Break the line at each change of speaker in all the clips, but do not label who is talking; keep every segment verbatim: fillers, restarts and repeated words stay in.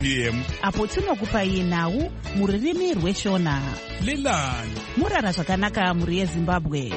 M
apo tinokupai nhau mururimi rweshona.
Lilani
Murara zvakanaka muri yeZimbabwe.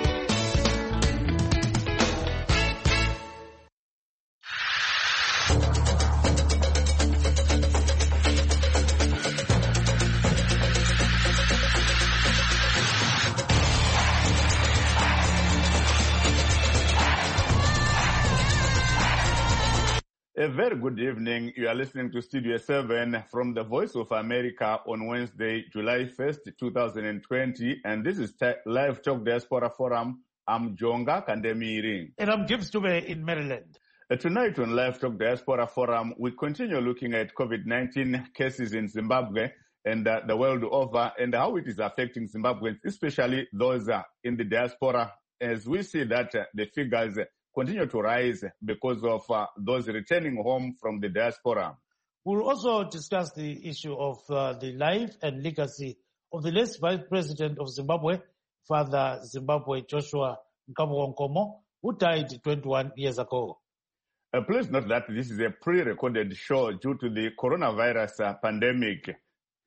A very good evening. You are listening to Studio seven from the Voice of America on Wednesday, July first, two thousand twenty. And this is t- Live Talk Diaspora Forum. I'm Jonga Kandemiri.
And I'm Gibbs Dube in Maryland.
Uh, tonight on Live Talk Diaspora Forum, we continue looking at COVID nineteen cases in Zimbabwe and uh, the world over and how it is affecting Zimbabweans, especially those uh, in the diaspora, as we see that uh, the figures uh, continue to rise because of uh, those returning home from the diaspora.
We'll also discuss the issue of uh, the life and legacy of the last Vice President of Zimbabwe, Father Zimbabwe Joshua Nkabuko Nkomo, who died twenty-one years ago.
Uh, please note that this is a pre-recorded show due to the coronavirus uh, pandemic.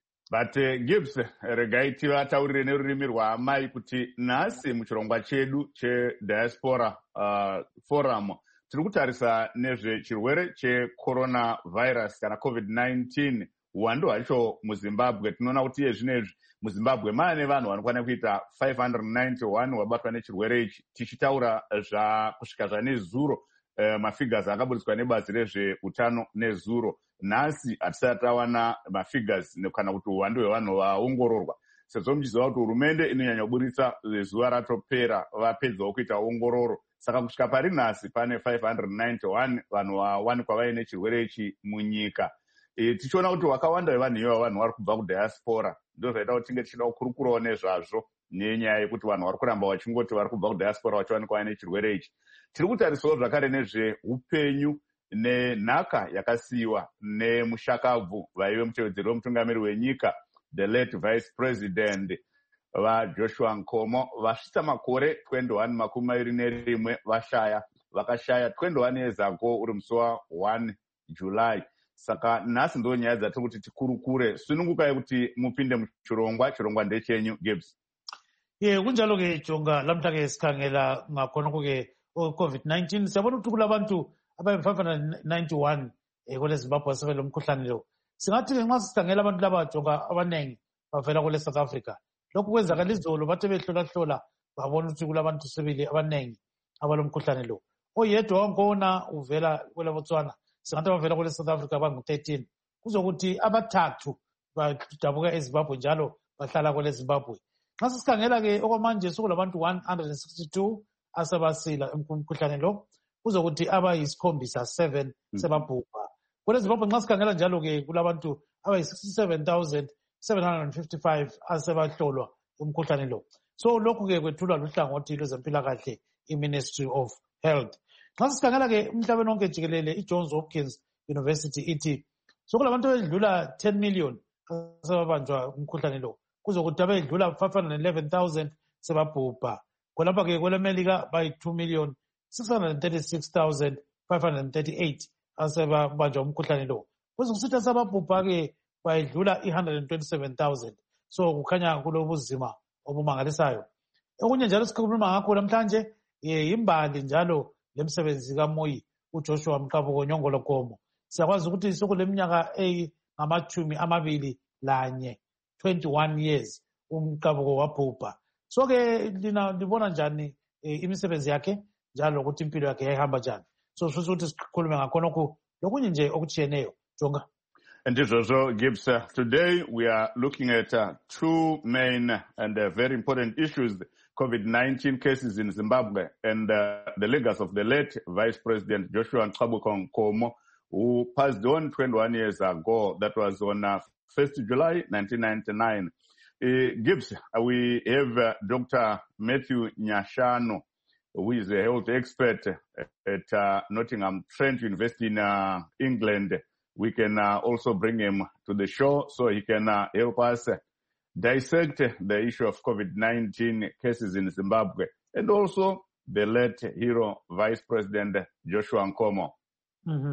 But uh, Gibbs regaiti vataurire nerurimi rwaamai kuti nhasi muchirongwa chedu chediaspora uh, forum tiri kutarisa nezvechirwere checoronavirus kana covid nineteen uwandu hwacho muZimbabwe. Tinoona kuti iye zvinezvi muZimbabwe maane vanhu vanokwana kuita five hundred ninety-one vabatwa nechirwere ichi, tichitaura kusvika zvanezuro uh, mafigures akaburiswa nebazi rezveutano nezuro. Nhasi hatisati tawana mafigures kana kuti uwandu hwevanhu vaongororwa, sezvo muchiziva kuti hurumende inonyanya kuburitsa zuva ratopera vapedzawo kuita ongororo. Saka kusvika pari nhasi pane five hundred ninety-one vanhu vawanikwa vaine chirwere ichi munyika. E, tichiona kuti wakawanda wevanhu ivo vanhu vari kubva kudiaspora. Ndo zvaita kuti tinge tichida kukurukurawo nezvazvo nenyaya yekuti vanhu vari kuramba vachingoti vari kubva kudiaspora vachiwanikwa vaine chirwere ichi. Tiri kutarisawo zvakare nezveupenyu nenhaka yakasiyiwa nemushakabvu vaive mutevedzeri wemutungamiri wenyika, the late Vice President vaJoshua Nkomo, vasvitsa makore twenty-one makumi maviri nerimwe vashaya. Vakashaya twenty-one years ago uri musi wa-one July. Saka nhasi ndo nyaya dzatiri kuti tikurukure. Sunungukai kuti mupinde muchirongwa. Chirongwa ndechenyu, Gibbs.
Ye kunjalo ke Jonga, lamhla ke sikhangela ngakhona ke COVID nineteen. Siyabona ukuthi kulabantu abayi five hundred ninety-one eh kule Zimbabwe asebele umkhuhlane lo. Singathi nxa sikhangela abantu laba Jonga abanengi bavela kule South Africa. Lokhu kwenzakala izolo bathe behlola hlola babona ukuthi kulabantu sebili abanengi abalomkhuhlane lo. Oyedwa wankona uvela kule Botswana. Singathi bavela kule South Africa bangu thirteen. Kuzokuthi abathathu badabuka eZimbabwe njalo bahlala kule Zimbabwe. Nxa sikhangela ke okwamanje sokulabantu one hundred sixty-two asebasila umkhuhlane lo. Kuzokuthi abayisikhombisa seven sebabhubha. Kule Zimbabwe nxa sikhangela njalo ke kulabantu abayi sixty-seven thousand seven hundred fifty-five asebahlolwa umkhuhlane lo. So lokhu ke kwethulwa luhlangothi lwezempilakahle iMinistry of Health. Nxa sikhangela ke umhlabeni wonke jikelele iJohns Hopkins University ithi sokulabantu abedlula ten million asebabanjwa umkhuhlane lo. Kuzokuthi abedlula five hundred eleven thousand sebabhubha. Kolapha ke kwelemelika bayi two million six hundred thirty-six thousand five hundred thirty-eight asebabanjwa umkhuhlane lo. Kuzokusithi asebabhubha ke bayedlula one hundred twenty-seven thousand. So kukhanya kulobuzima obumangalisayo. Okunye njalo sikhuluma ngakho namhlanje yimbali njalo lemsebenzi kaMoyi uJoshua Nkabuko Nkomo. Siyakwazi ukuthi sokuleminyaka eyamachumi amabili lanye, twenty-one years uMkabuko wabhubha. So ke lina libona njani imisebenzi yakhe njalo ukuthi impilo yakhe yayihamba njani? So sifisa ukuthi sikhulume ngakhonokho lokunye nje okuchiyeneyo Jonga.
And also, Gibbs, uh, today we are looking at uh, two main and uh, very important issues, COVID nineteen cases in Zimbabwe and uh, the legacy of the late Vice President Joshua Nkabuko Nkomo, who passed on twenty-one years ago. That was on uh, first of July nineteen ninety-nine. Uh, Gibbs, uh, we have uh, Doctor Matthew Nyashano, who is a health expert at uh, Nottingham Trent University in uh, England. We can uh, also bring him to the show so he can uh, help us uh, dissect the issue of COVID nineteen cases in Zimbabwe and also the late hero Vice President Joshua Nkomo.
Mm-hmm.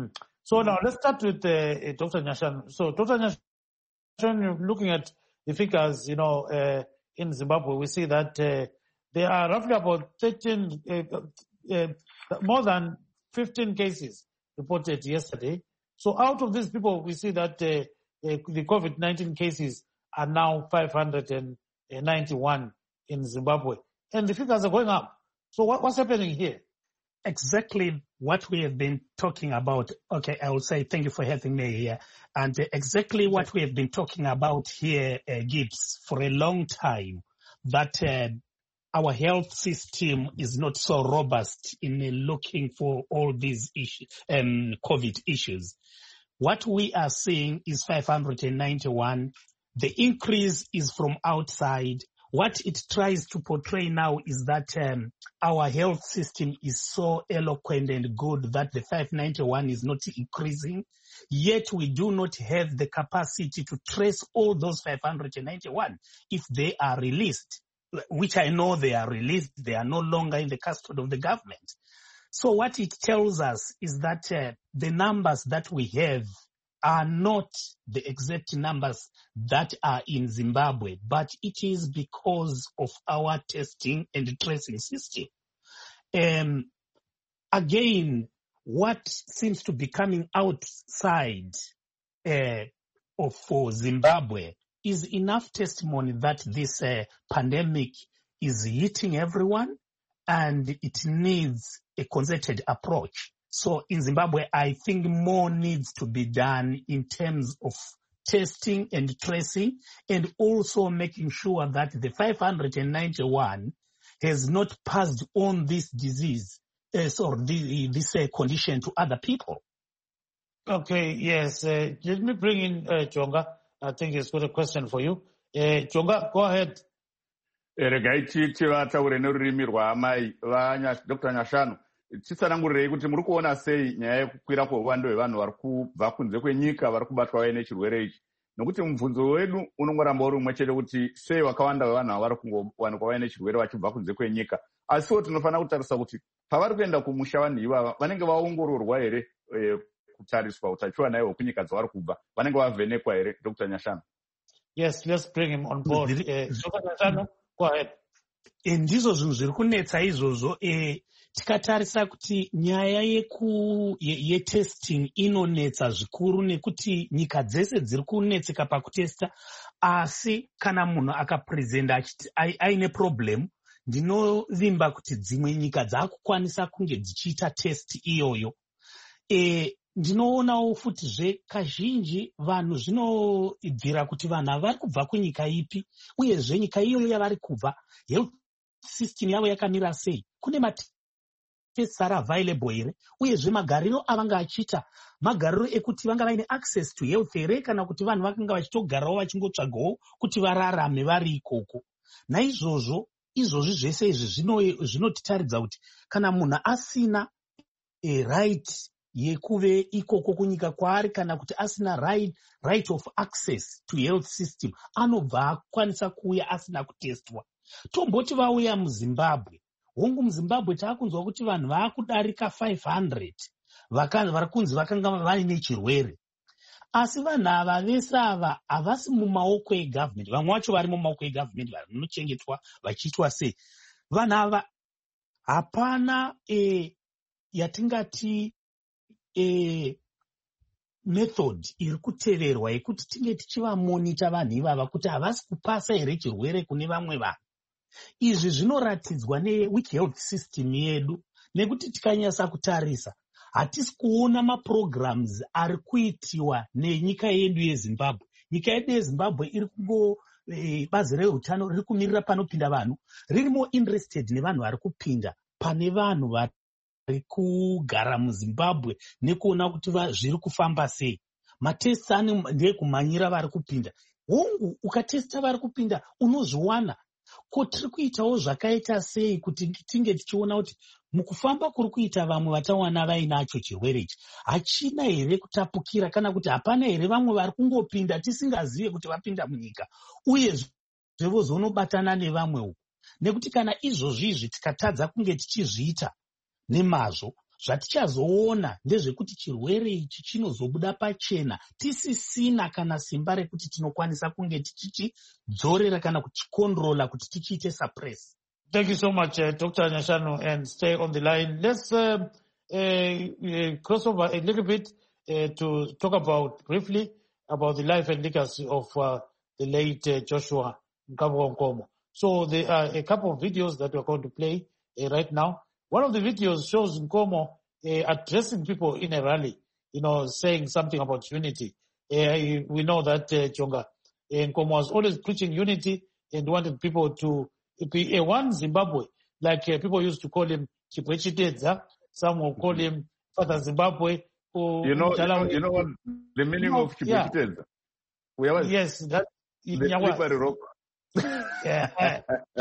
So now let's start with uh, Doctor Nyashanu. So Doctor Nyashanu, looking at the figures, you know, uh, in Zimbabwe, we see that uh, there are roughly about thirteen, uh, uh, more than fifteen cases reported yesterday. So out of these people, we see that uh, uh, the COVID nineteen cases are now five hundred ninety-one in Zimbabwe. And the figures are going up. So what, what's happening here?
Exactly what we have been talking about. Okay, I will say thank you for having me here. And uh, exactly what we have been talking about here, uh, Gibbs, for a long time, that uh, our health system is not so robust in uh, looking for all these issues, um, COVID issues. What we are seeing is five hundred ninety-one. The increase is from outside. What it tries to portray now is that um, our health system is so eloquent and good that the five ninety-one is not increasing. Yet we do not have the capacity to trace all those five hundred ninety-one if they are released, which I know they are released. They are no longer in the custody of the government. So what it tells us is that uh, the numbers that we have are not the exact numbers that are in Zimbabwe, but it is because of our testing and tracing system. Um, again, what seems to be coming outside uh, of for Zimbabwe is enough testimony that this uh, pandemic is hitting everyone and it needs a concerted approach. So in Zimbabwe, I think more needs to be done in terms of testing and tracing, and also making sure that the five hundred ninety-one has not passed on this disease uh, or the, this uh, condition to other people.
Okay, yes. Uh, let me bring in uh, Jonga. I think he's got a question for you. Uh, Jonga, go ahead.
Regai chiti vataure nerurimi rwaamai Doctor Nyashanu. Titsanangurirei kuti muri kuona sei nyaya yekukwira kweuwando hwevanhu vari kubva kunze kwenyika vari kubatwa vai nechirwere ichi, nokuti mubvunzo wedu unongoramba uri umwe chete kuti sei wakawanda vevanhu ava vari kungowanikwa vai nechirwere vachibva kunze kwenyika. Asiwo tinofanira kutarisa kuti pavari kuenda kumusha vanhu ivava vanenge vaongororwa here e, kutariswa utachiwana ihwo kunyika dzavari kubva, vanenge vavhenekwa here. Doctor Nyashanu.
Yes, let's bring him on board. uh, Doctor Nyashanu, go ahead.
Ndizvo zvinhu zviri kunetsa izvozvo. eh, Tikatarisa kuti nyaya yeku yetesting inonetsa zvikuru nekuti nyika dzese dziri kunetseka pakutesta, asi kana munhu akaprezenda achiti aine problem, ndinovimba kuti dzimwe nyika dzakukwanisa kunge dzichiita test iyoyo. E, ndinoonawo futizve kazhinji vanhu zvinobvira kuti vanhu ava vari kubva kunyika ipi, uyezve nyika iyoyo yavari kubva health system yavo yakamira sei, kune mate tesara available here, uyezve magariro avanga achiita magariro ekuti vanga vaine access to health here, kana kuti vanhu vakanga vachitogarawo vachingotsvagawo kuti vararame vari ikoko. Naizvozvo izvozvi zvese izvi zvinotitaridza kuti kana munhu asina a right yekuve ikoko kunyika kwaari, kana kuti asina right, right of access to health system, anobva akwanisa kuuya asina kutestwa. Tomboti vauya muZimbabwe, hongu muZimbabwe taakunzwa kuti vanhu vaakudarika five hundred vari kunzi vakanga vaine chirwere, asi vanhu ava vese ava havasi mumaoko egovernment. Vamwe vacho vari mumaoko egovernment, vari munochengetwa vachiitwa sei. Vanhu ava hapana e, yatingati e, method iri kuteverwa yekuti tinge tichivamonita vanhu ivava kuti havasi kupasa here chirwere kune vamwe vanhu. Izvi zvinoratidzwa neweak health system yedu, nekuti tikanyasa kutarisa hatisi kuona maprograms ari kuitiwa nenyika yedu yeZimbabwe. Nyika yedu yeZimbabwe iri kungo e, bazi reutano riri kumirira panopinda vanhu, riri more interested nevanhu vari kupinda pane vanhu vari kugara muZimbabwe nekuona kuti zviri kufamba sei. Matest ane ndeekumanyira vari kupinda. Hongu ukatesta vari kupinda unozviwana. Ko tiri kuitawo zvakaita sei kuti tinge tichiona kuti mukufamba kuri kuita vamwe vatawana vainacho chirwere ichi hachina here kutapukira, kana kuti hapana here vamwe vari kungopinda tisingazive kuti vapinda munyika, uye zvevozonobatana nevamwe uku. Nekuti kana izvozvi izvi tikatadza kunge tichizviita nemazvo, zvatichazoona ndezvekuti chirwere ichi chinozobuda pachena tisisina kana simba rekuti tinokwanisa kunge tichichidzorera kana kuchikondrola kuti tichiite suppress.
Thank you so much, uh, Doctor Nyashanu, and stay on the line. Let's uh, uh, uh, cross over a little bit uh, to talk about briefly about the life and legacy of uh, the late uh, Joshua Nkabwa Nkomo. So there are a couple of videos that we're going to play uh, right now. One of the videos shows Nkomo uh, addressing people in a rally, you know, saying something about unity. Uh, we know that uh, Chonga uh, Nkomo was always preaching unity and wanted people to be a one Zimbabwe, like uh, people used to call him Chipwechitedza. Some will call him Father Zimbabwe. Or
you know, you know, you know what the meaning you know, of Chipwechitedza?
Yeah. Yes, that
the slippery rock.
Yeah.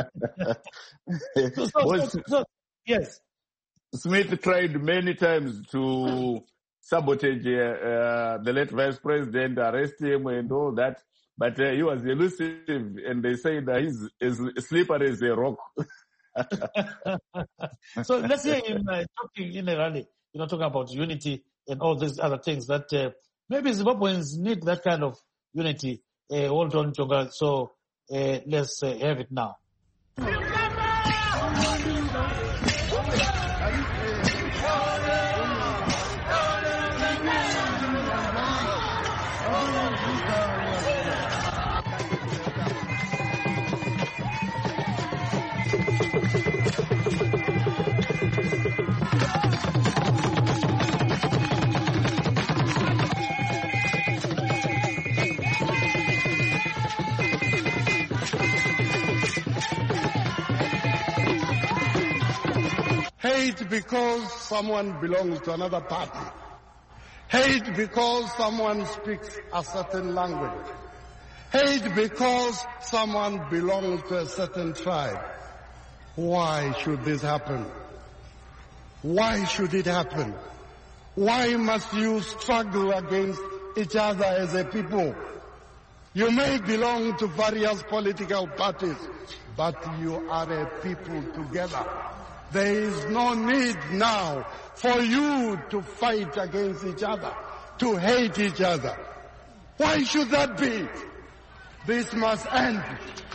so, so, so, so, yes.
Smith tried many times to sabotage uh, uh, the late vice president, arrest him and all that. But uh, he was elusive, and they say that he's as slippery as a rock.
So let's hear him uh, talking in a rally, you know, talking about unity and all these other things that uh, maybe Zimbabweans need that kind of unity. Uh, hold on, Chonga. So uh, let's uh, have it now.
Hate because someone belongs to another party. Hate because someone speaks a certain language. Hate because someone belongs to a certain tribe. Why should this happen? Why should it happen? Why must you struggle against each other as a people? You may belong to various political parties, but you are a people together. There is no need now for you to fight against each other, to hate each other. Why should that be? This must end.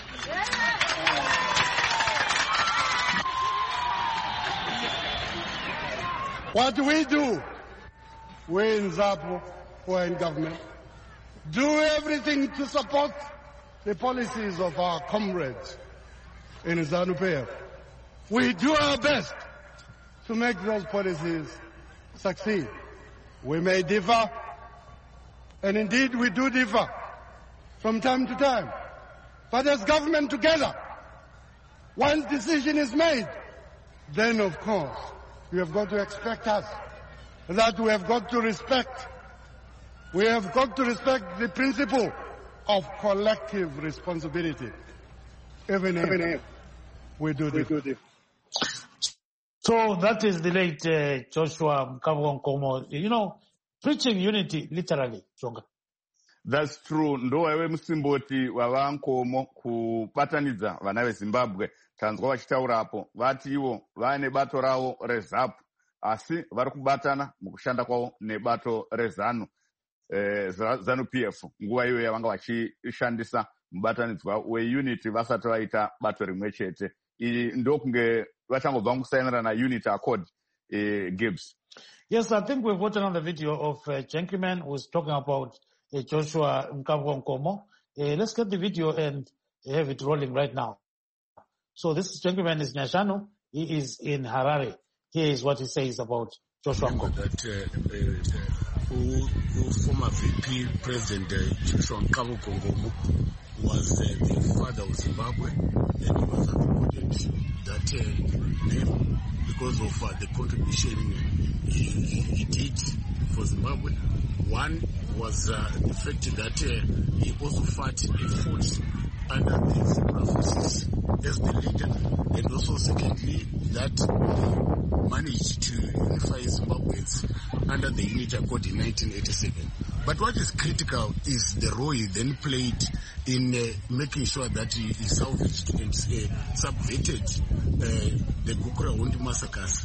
What do we do? We in ZAPU, who are in government, do everything to support the policies of our comrades in ZANU-P F. We do our best to make those policies succeed. We may differ, and indeed we do differ from time to time. But as government together, once decision is made, then of course you have got to expect us, that we have got to respect. We have got to respect the principle of collective responsibility, even if we do differ.
So that is the late uh, Joshua Nkabwa Nkomo, you know, preaching unity literally, Chonga.
That's true. Ndo wewe musimboti wa Nkomo kubatanidza vana veZimbabwe tanzwa vachitaura hapo vati ivo vane bato ravo reZAPU asi vari kubatana mukushanda kwavo nebato reZANU eh, ZANU-P F nguva iyo yavanga vachishandisa mubatanidzwa weunity vasati vaita bato rimwe chete. Iyi ndokunge vachangobva mukusainira na unity accord uh, Gibbs.
Yes, I think we've got another video of a uh, gentleman who's talking about uh, Joshua Nkabwa Nkomo. Uh, let's get the video and have it rolling right now. So this gentleman is Nyashanu. He is in Harare. Here is what he says about Joshua Nkomo.
That uh, uh, who, who former V P President uh, Joshua Nkabwa Nkomo was uh, the father of Zimbabwe, and he was attributed that uh, name because of uh, the contribution he, he, he did for Zimbabwe. One was uh, the fact that uh, he also fought and fought under the Zimra forces as the leader, and also secondly that he managed to unify Zimbabweans under the Unity Accord in nineteen eighty-seven. But what is critical is the role he then played in uh, making sure that he, he salvaged and uh, subverted uh, the Gukurahundi massacres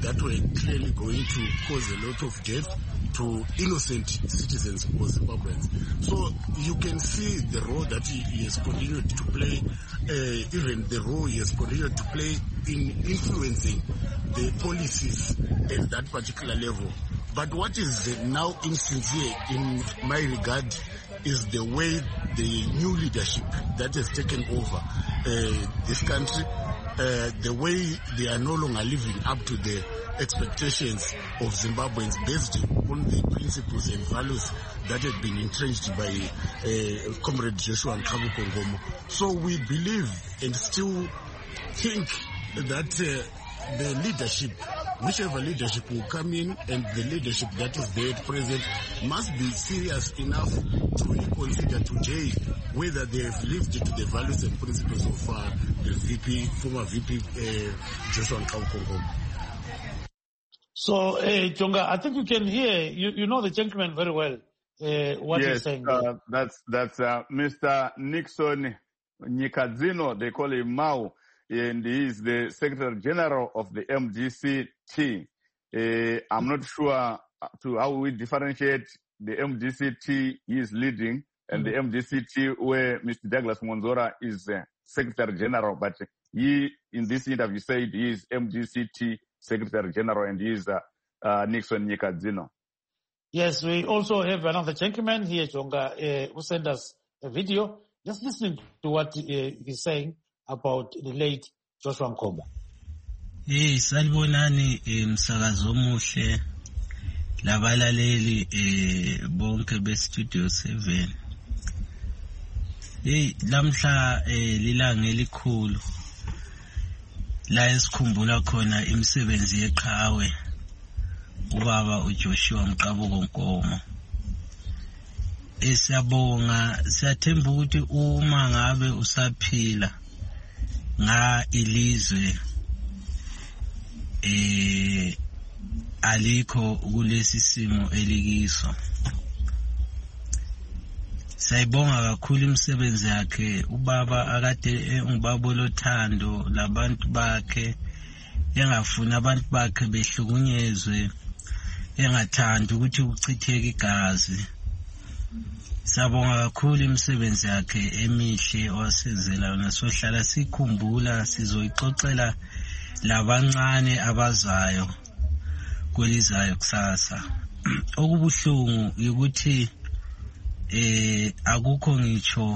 that were clearly going to cause a lot of death to innocent citizens of Zimbabweans. So you can see the role that he, he has continued to play, uh, even the role he has continued to play in influencing the policies at that particular level. But what is now insincere in my regard is the way the new leadership that has taken over uh, this country, uh, the way they are no longer living up to the expectations of Zimbabweans based on the principles and values that have been entrenched by uh, Comrade Joshua Nkavukongomo. So we believe and still think that uh, the leadership, whichever leadership will come in, and the leadership that is there at present must be serious enough to reconsider today whether they have lived to the values and principles of uh, the V P, former V P uh, Joshua Nkavukongomo.
So, uh, Chonga, I think you can hear, you, you know the gentleman very well, uh, what
yes,
he's saying.
Uh, that's that's uh, Mister Nixon Nyikadzino, they call him Mao, and he is the Secretary General of the M D C T. Uh, I'm not sure to how we differentiate the M D C T he is leading and mm-hmm. the M D C T where Mister Douglas Monzora is uh, Secretary General, but he, in this interview, said he is M D C T Secretary General and he is uh, uh, Nixon Nyikadzino.
Yes, we also have another gentleman here, Chonga, uh, who sent us a video. Just listening to what uh, he's saying about the late Joshua Nkomo.
Hey, salibonani umsakazo omuhle labalaleli eh bonke be Studio seven. Hey, lamhla eh lilanga elikhulu la esikhumbula khona imisebenzi yeqhawe ubaba uJoshua Nkavukongomo. Esiyabonga, siyathemba ukuthi uma ngabe usaphila nga ilizwe eh alikho kulesi simo elikiso. Sayibonga kakhulu imisebenzi yakhe. Ubaba akade ungubaba lothando labantu bakhe, engafuna abantu bakhe behlukunyezwe, engathanda ukuthi ukuchitheke igazi. Sabonga kakhulu imisebenzi yakhe emihle owasenzela yona. Sohlala sikhumbula, sizoyixoxela labancane abazayo kwelizayo kusasa. Okubuhlungu ukuthi eh akukho ngitsho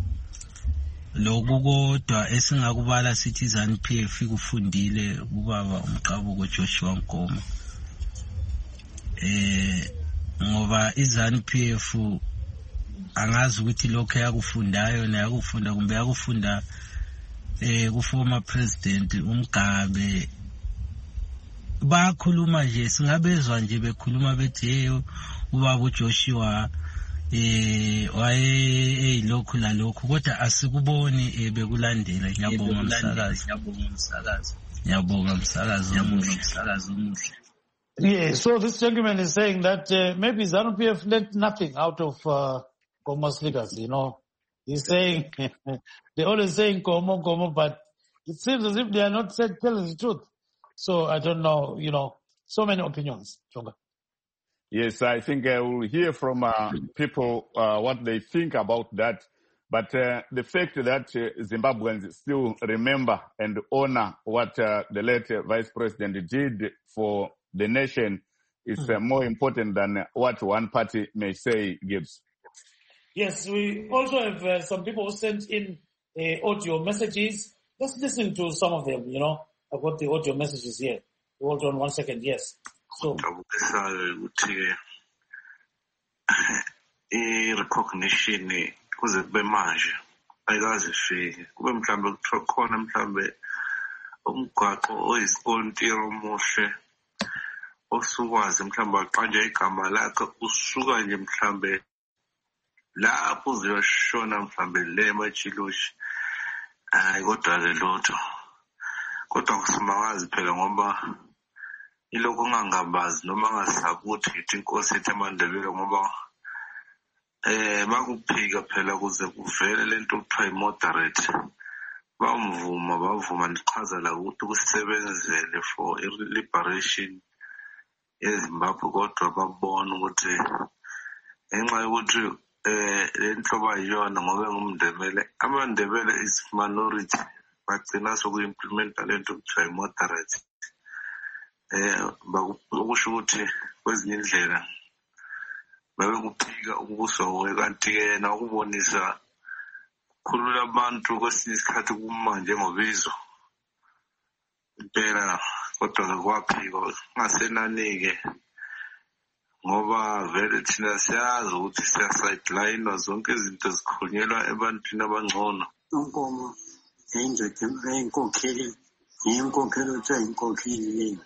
lokukodwa esingakubala sithi ZANU-P F ikufundile ubaba uMqabuko Joshua Nkomo. Eh ngoba iZANU-P F angazi ukuthi lokho yakufundayo na yakufunda kumbe yakufunda eh ku former president uMgabe. Bakhuluma nje, singabezwa nje bekhuluma bethi hey ubaba uJoshua eh waye lokhu la lokhu, kodwa asikuboni bekulandela. Ngiyabonga umsakazi, ngiyabonga umsakazi, ngiyabonga umsakazi omuhle, umsakazi omuhle.
Yeah, so this gentleman is saying that uh, maybe ZANU-P F learned nothing out of uh, Nkomo's legacy, you know. He's saying, they're always saying Nkomo, Nkomo, but it seems as if they are not said, telling the truth. So I don't know, you know, so many opinions, Chonga.
Yes, I think uh, we'll hear from uh, people uh, what they think about that. But uh, the fact that uh, Zimbabweans still remember and honor what uh, the late uh, Vice President did for the nation is uh, more important than what one party may say, Gibbs.
Yes, we also have uh, some people who sent in uh, audio messages. Let's listen to some of them, you know. I've got the audio messages here. Hold on one second, yes. So,
recognition kuze kube manje ayikaze ifike kube mhlambe kuthiwa khona mhlambe umgwaqo oyisikontiro omuhle osukwazi mhlambe aqanje igama lakhe usuka nje mhlambe lapho uzoshona mhlambe le machilushi hayi kodwa ke lutho kodwa kusimawazi phela ngoba iloko ungangabazi noma ngasakuthi ithi inkosi ethi amandebele ngoba eh bakuphika phela kuze kuvele lento okuthiwa i-moderate bamvuma bavuma ndichaza la ukuthi kusebenzele for liberation eZimbabwe, kodwa babona ukuthi ngenxa yokuthi eh le nhlobo ayiyona ngoba ngumndebele, amandebele is minority, bagcina soku-implementa lento kuthiwa i-moderate. Eh bakusho ukuthi kwezinye indlela babe kuphika ukubuswa kanti yena ukubonisa khulula abantu kwesinye isikhathi kuma njengobizo impela, kodwa kwaphika ngasenani-ke ngoba vele thina siyazi ukuthi siya-sideline zonke izinto zikhulunyelwa ebantwini abangcono.
Unkomo yayindoda eyinkokheli, yinkokheli othiwa yinkokheli leyo.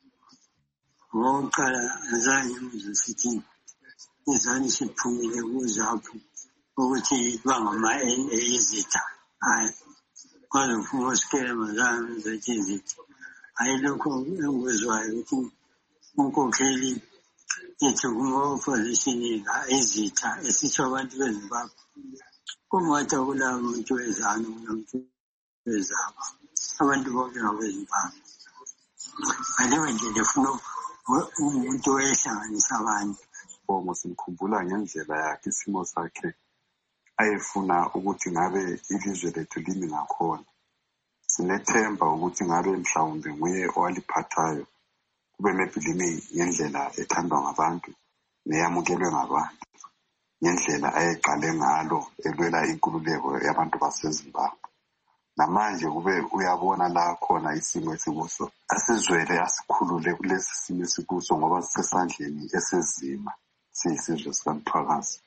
Ngokuqala azange ngizwe sithi izani siphumile kuZAPU ukuthi bangama-N A izitha. Hayi, kwaze ufuna usikema zange ngizothi izitha. Hayi, lokho engikuzwayo ukuthi unkokheli yethu kuma-opposition izitha esitsho abantu beZimbabwe. Kungathi akula muntu wezanu nomuntu weZAPU, abantu bonke ngabeZimbabwe. Ngaleyo ndlela ufuna umuntu oyehlanganisa abantu.
Bongo simkhumbula ngendlela yakhe, isimo sakhe ayefuna ukuthi ngabe ilizwe lethu limi ngakhona. Sinethemba ukuthi ngabe mhlawumbe nguye owaliphathayo kube maybe limi ngendlela ethandwa ngabantu neyamukelwe ngabantu, ngendlela ayeqale ngalo elwela inkululeko yabantu baseZimbabwe. Namanje kube uyabona la khona isimo esikuso, asizwele asikhulule kulesi simo esikuso ngoba sisesandleni esezima siyisizwe sikamthwakazi.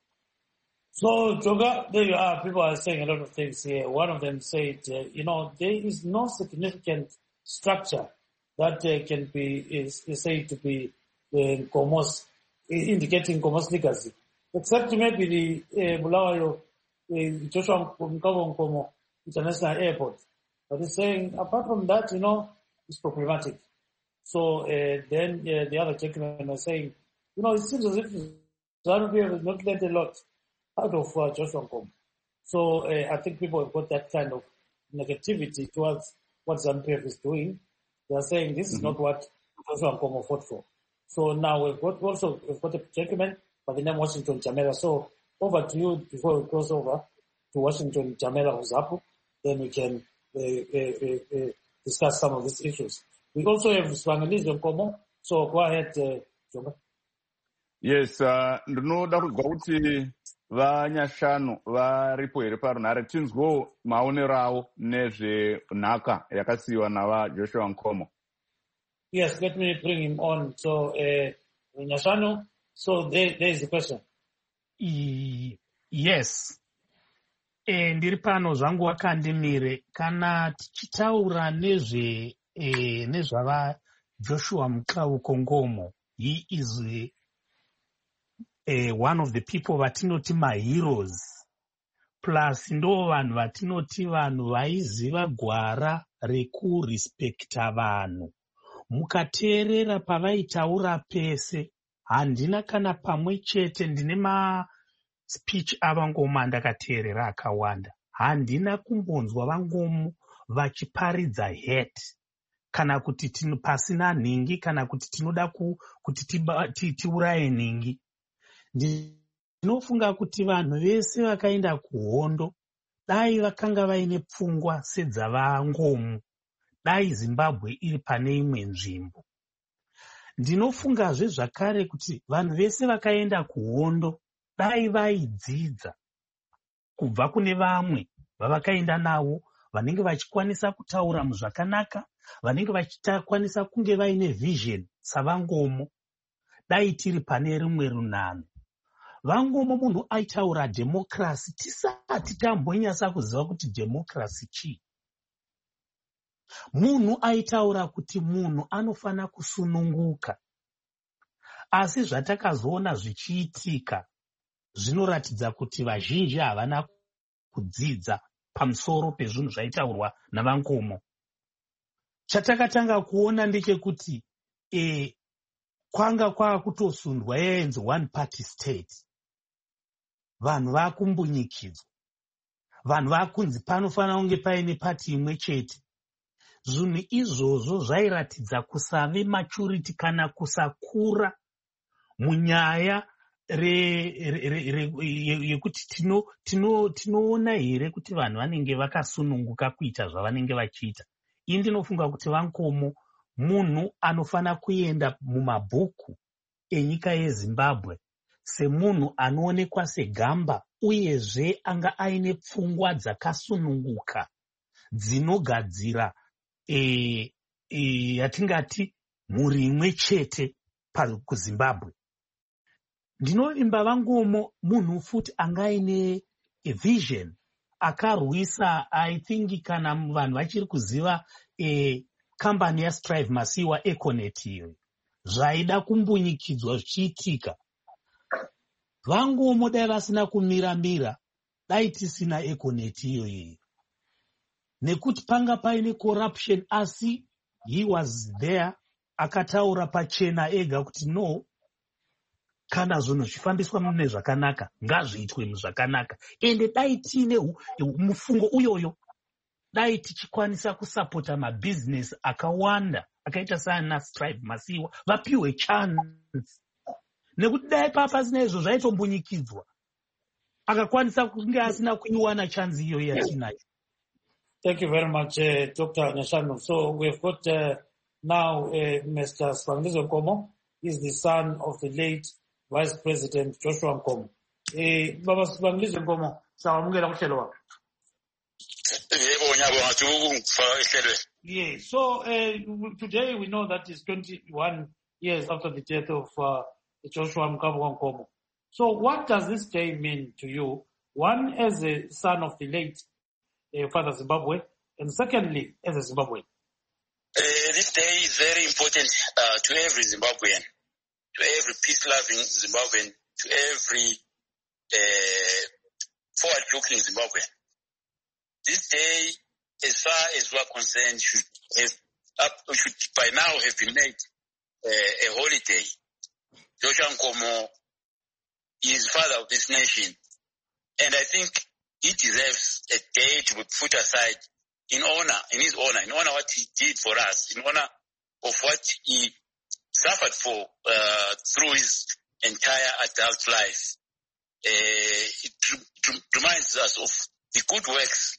So, Joga, there you are. People are saying a lot of things here. One of them said, uh, you know, there is no significant structure that uh, can be is, is said to be uh, Nkomo's, indicating Nkomo's legacy, except maybe the uh, Bulawayo uh, Joshua Nkomo International Airport. But he's saying, apart from that, you know, it's problematic. So uh, then uh, the other gentlemen are saying, you know, it seems as if Zanu-P F has not learned a lot out of uh, Joshua Nkomo. So uh, I think people have got that kind of negativity towards what Zanu-P F is doing. They are saying this is mm-hmm. not what Joshua Nkomo fought for. So now we've got also we've got a gentleman by the name Washington Jamela. So over to you before we cross over to Washington Jamela of ZAPU. Then we can uh, uh, uh, discuss some of these issues. We also have Sibangalizi Nkomo. So go ahead, uh, Jonga.
Yes, uh, ndinoda kuzwa kuti vanyashanu varipo here parunhare tinzwewo maonero avo nezvenhaka yakasiyiwa navaJoshua Nkomo.
Yes, let me bring him on. So, uh, Nyashanu, so there, there is the question.
E, yes. E, ndiri pano zvangu wakandimire kana tichitaura nezve e, nezvava Joshua Mukauko Nkomo. He is a, a, one of the people vatinoti maheroes, plus ndo vanhu vatinoti vanhu vaiziva gwara rekurespekta vanhu. Mukateerera pavaitaura pese, handina kana pamwe chete ndine ma speech avangomo andakateerera akawanda. Handina kumbonzwa vangomo vachiparidza hate kana kuti tino pasina nhingi kana kuti tinoda ku, kuti tiuraye nhingi. Ndinofunga kuti vanhu vese vakaenda kuhondo dai vakanga vaine pfungwa sedzavangomo, dai Zimbabwe iri pane imwe nzvimbo. Ndinofungazve zvakare kuti vanhu vese vakaenda kuhondo dai vaidzidza kubva kune vamwe vavakaenda navo vanenge vachikwanisa kutaura muzvakanaka, vanenge vachikwanisa kunge vaine vision savangomo, dai tiri pane rimwe runhano. Vangomo munhu aitaura democracy tisati tambonyasa kuziva kuti democracy chii. Munhu aitaura kuti munhu anofana kusununguka. Asi zvatakazoona zvichiitika zvinoratidza kuti vazhinji havana kudzidza pamusoro pezvinhu zvaitaurwa navangomo. Chatakatanga kuona ndechekuti e, kwanga kwakutosundwa yenzi one party state. Vanhu vakumbunyikidzwa. vanhu vakunzi panofanira kunge paine pati imwe chete. Zvinhu izvozvo zvairatidza kusave maturity kana kusakura munyaya yekuti tinoona here kuti vanhu vanenge vakasununguka kuita zvavanenge vachiita. Ini ndinofunga kuti Vankomo munhu anofana kuenda mumabhuku enyika yeZimbabwe semunhu anoonekwa segamba uyezve anga aine pfungwa dzakasununguka dzinogadzira e, e, yatingati mhuri imwe chete kuZimbabwe. Ndinovimba Vangomo munhu futi anga aine vision akarwisa, I think kana vanhu vachiri kuziva e, kambani yaStrive Masiwa Econet iyo zvaida kumbunyikidzwa zvichiitika. Vangomo dai vasina kumira-mira dai tisina Econet iyo iyo, nekuti panga paine corruption, asi he was there akataura pachena ega kuti no, kana zvinhu zvifambiswa mune zvakanaka ngazviitwe muzvakanaka. Ende dai tiine mufungo uyoyo dai tichikwanisa kusapota mabhizinesi akawanda akaita sana Strive Masiwa vapiwe chance, nekuti dai papasina izvo zvaitombunyikidzwa akakwanisa kunge asina kuiwana chance iyo yatinayo.
Thank you very much, uh, Doctor Nyashanu. So we've got uh, now uh, Mister Sibangilizwe Nkomo. He's the son of the late Vice President Joshua Nkomo. Eh, Baba Sibangilizwe Nkomo, sawamukela kuhlelo wakho. Yeah, so uh, today we know that it's twenty-one years after the death of uh, Joshua Nkomo. So what does this day mean to you? One, as a son of the late uh, Father Zimbabwe, and secondly, as a Zimbabwean.
Uh, this day is very important uh, to every Zimbabwean, to every peace-loving Zimbabwean, to every uh, forward-looking Zimbabwean. This day, as far as we are concerned, should have up, should by now have been made uh, a holiday. Joshua Nkomo is father of this nation, and I think he deserves a day to be put aside in honor, in his honor, in honor of what he did for us, in honor of what he suffered for uh, through his entire adult life. Uh, it, it reminds us of the good works,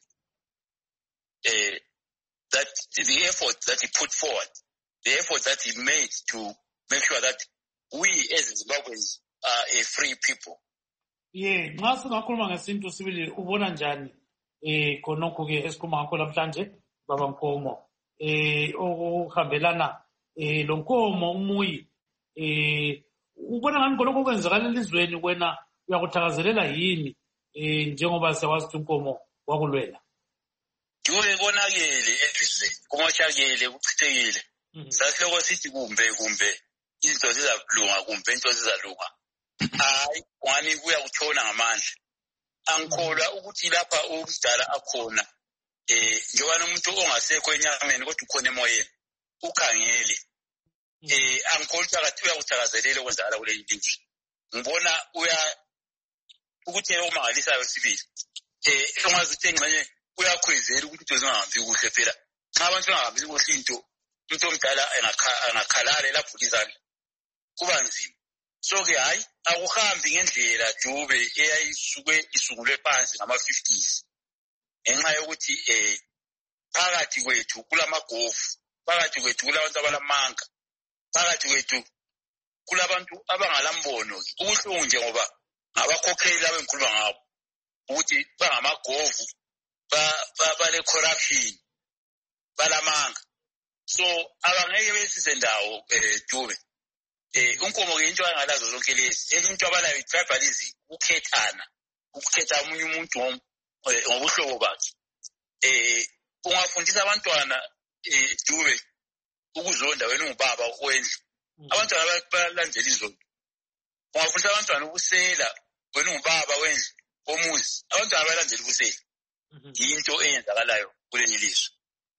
uh, that the effort that he put forward, the effort that he made to make sure that we as Zimbabweans are a free people.
Yeah, nxa singakhuluma ngesintu sibili ubona njani eh khonokho ke esikhuluma ngakho namhlanje Baba Nkomo eh okuhambelana eh lo Nkomo umuyi eh ubona ngani khonokho kwenzakala elizweni wena uyakuthakazelela yini eh njengoba siyawazi ukuthi uNkomo wakulwela?
Yule konakele elizweni kumoshakele kuchithekile sasiloko sithi kumbe kumbe izinto zizalunga kumbe into zizalunga. Hayi wani kuya kutshona ngamandla. Angikholwa ukuthi lapha umdala akhona eh njengoba umuntu ongasekho enyameni kodwa ukhona emoyeni ukhangele eh angikholwa ukuthi uyakuthakazelela okwenzakala kule ilizwe. Ngibona uya ukuthi omangalisayo sibili eh ongazi ukuthi engxenye uyakhwezela ukuthi into zingahambi kuhle phela. Xa abantu bangahambi kuhle into umuntu omdala angakhalala lapho izandla kuba nzima. So ke hayi akuhambi ngendlela Dube eyayisuke isungulwe phansi ngama fifties ngenxa yokuthi eh phakathi kwethu kulamagofu, phakathi kwethu kulabantu abalamanga, phakathi kwethu kulabantu abangalambono. Ubuhlungu nje ngoba ngabakhokheli abengikhuluma ngabo ukuthi bangamagofu ba bale corruption balamanga. So abangeke besize ndawo eh Dube. Eh uNkomo ke into angalazo zonke lezi into abalayo tribalism, ukukhethana, ukukhetha umunye umuntu ngobuhlobo bakhe. Eh ungafundisa abantwana eh Dube ukuzonda wena ungubaba wendlu. Abantwana balandela izondo. Ungafundisa abantwana ukusela wena ungubaba wendlu omuzi. Abantwana balandela ukusela. Into eyenzakalayo kule lizwe.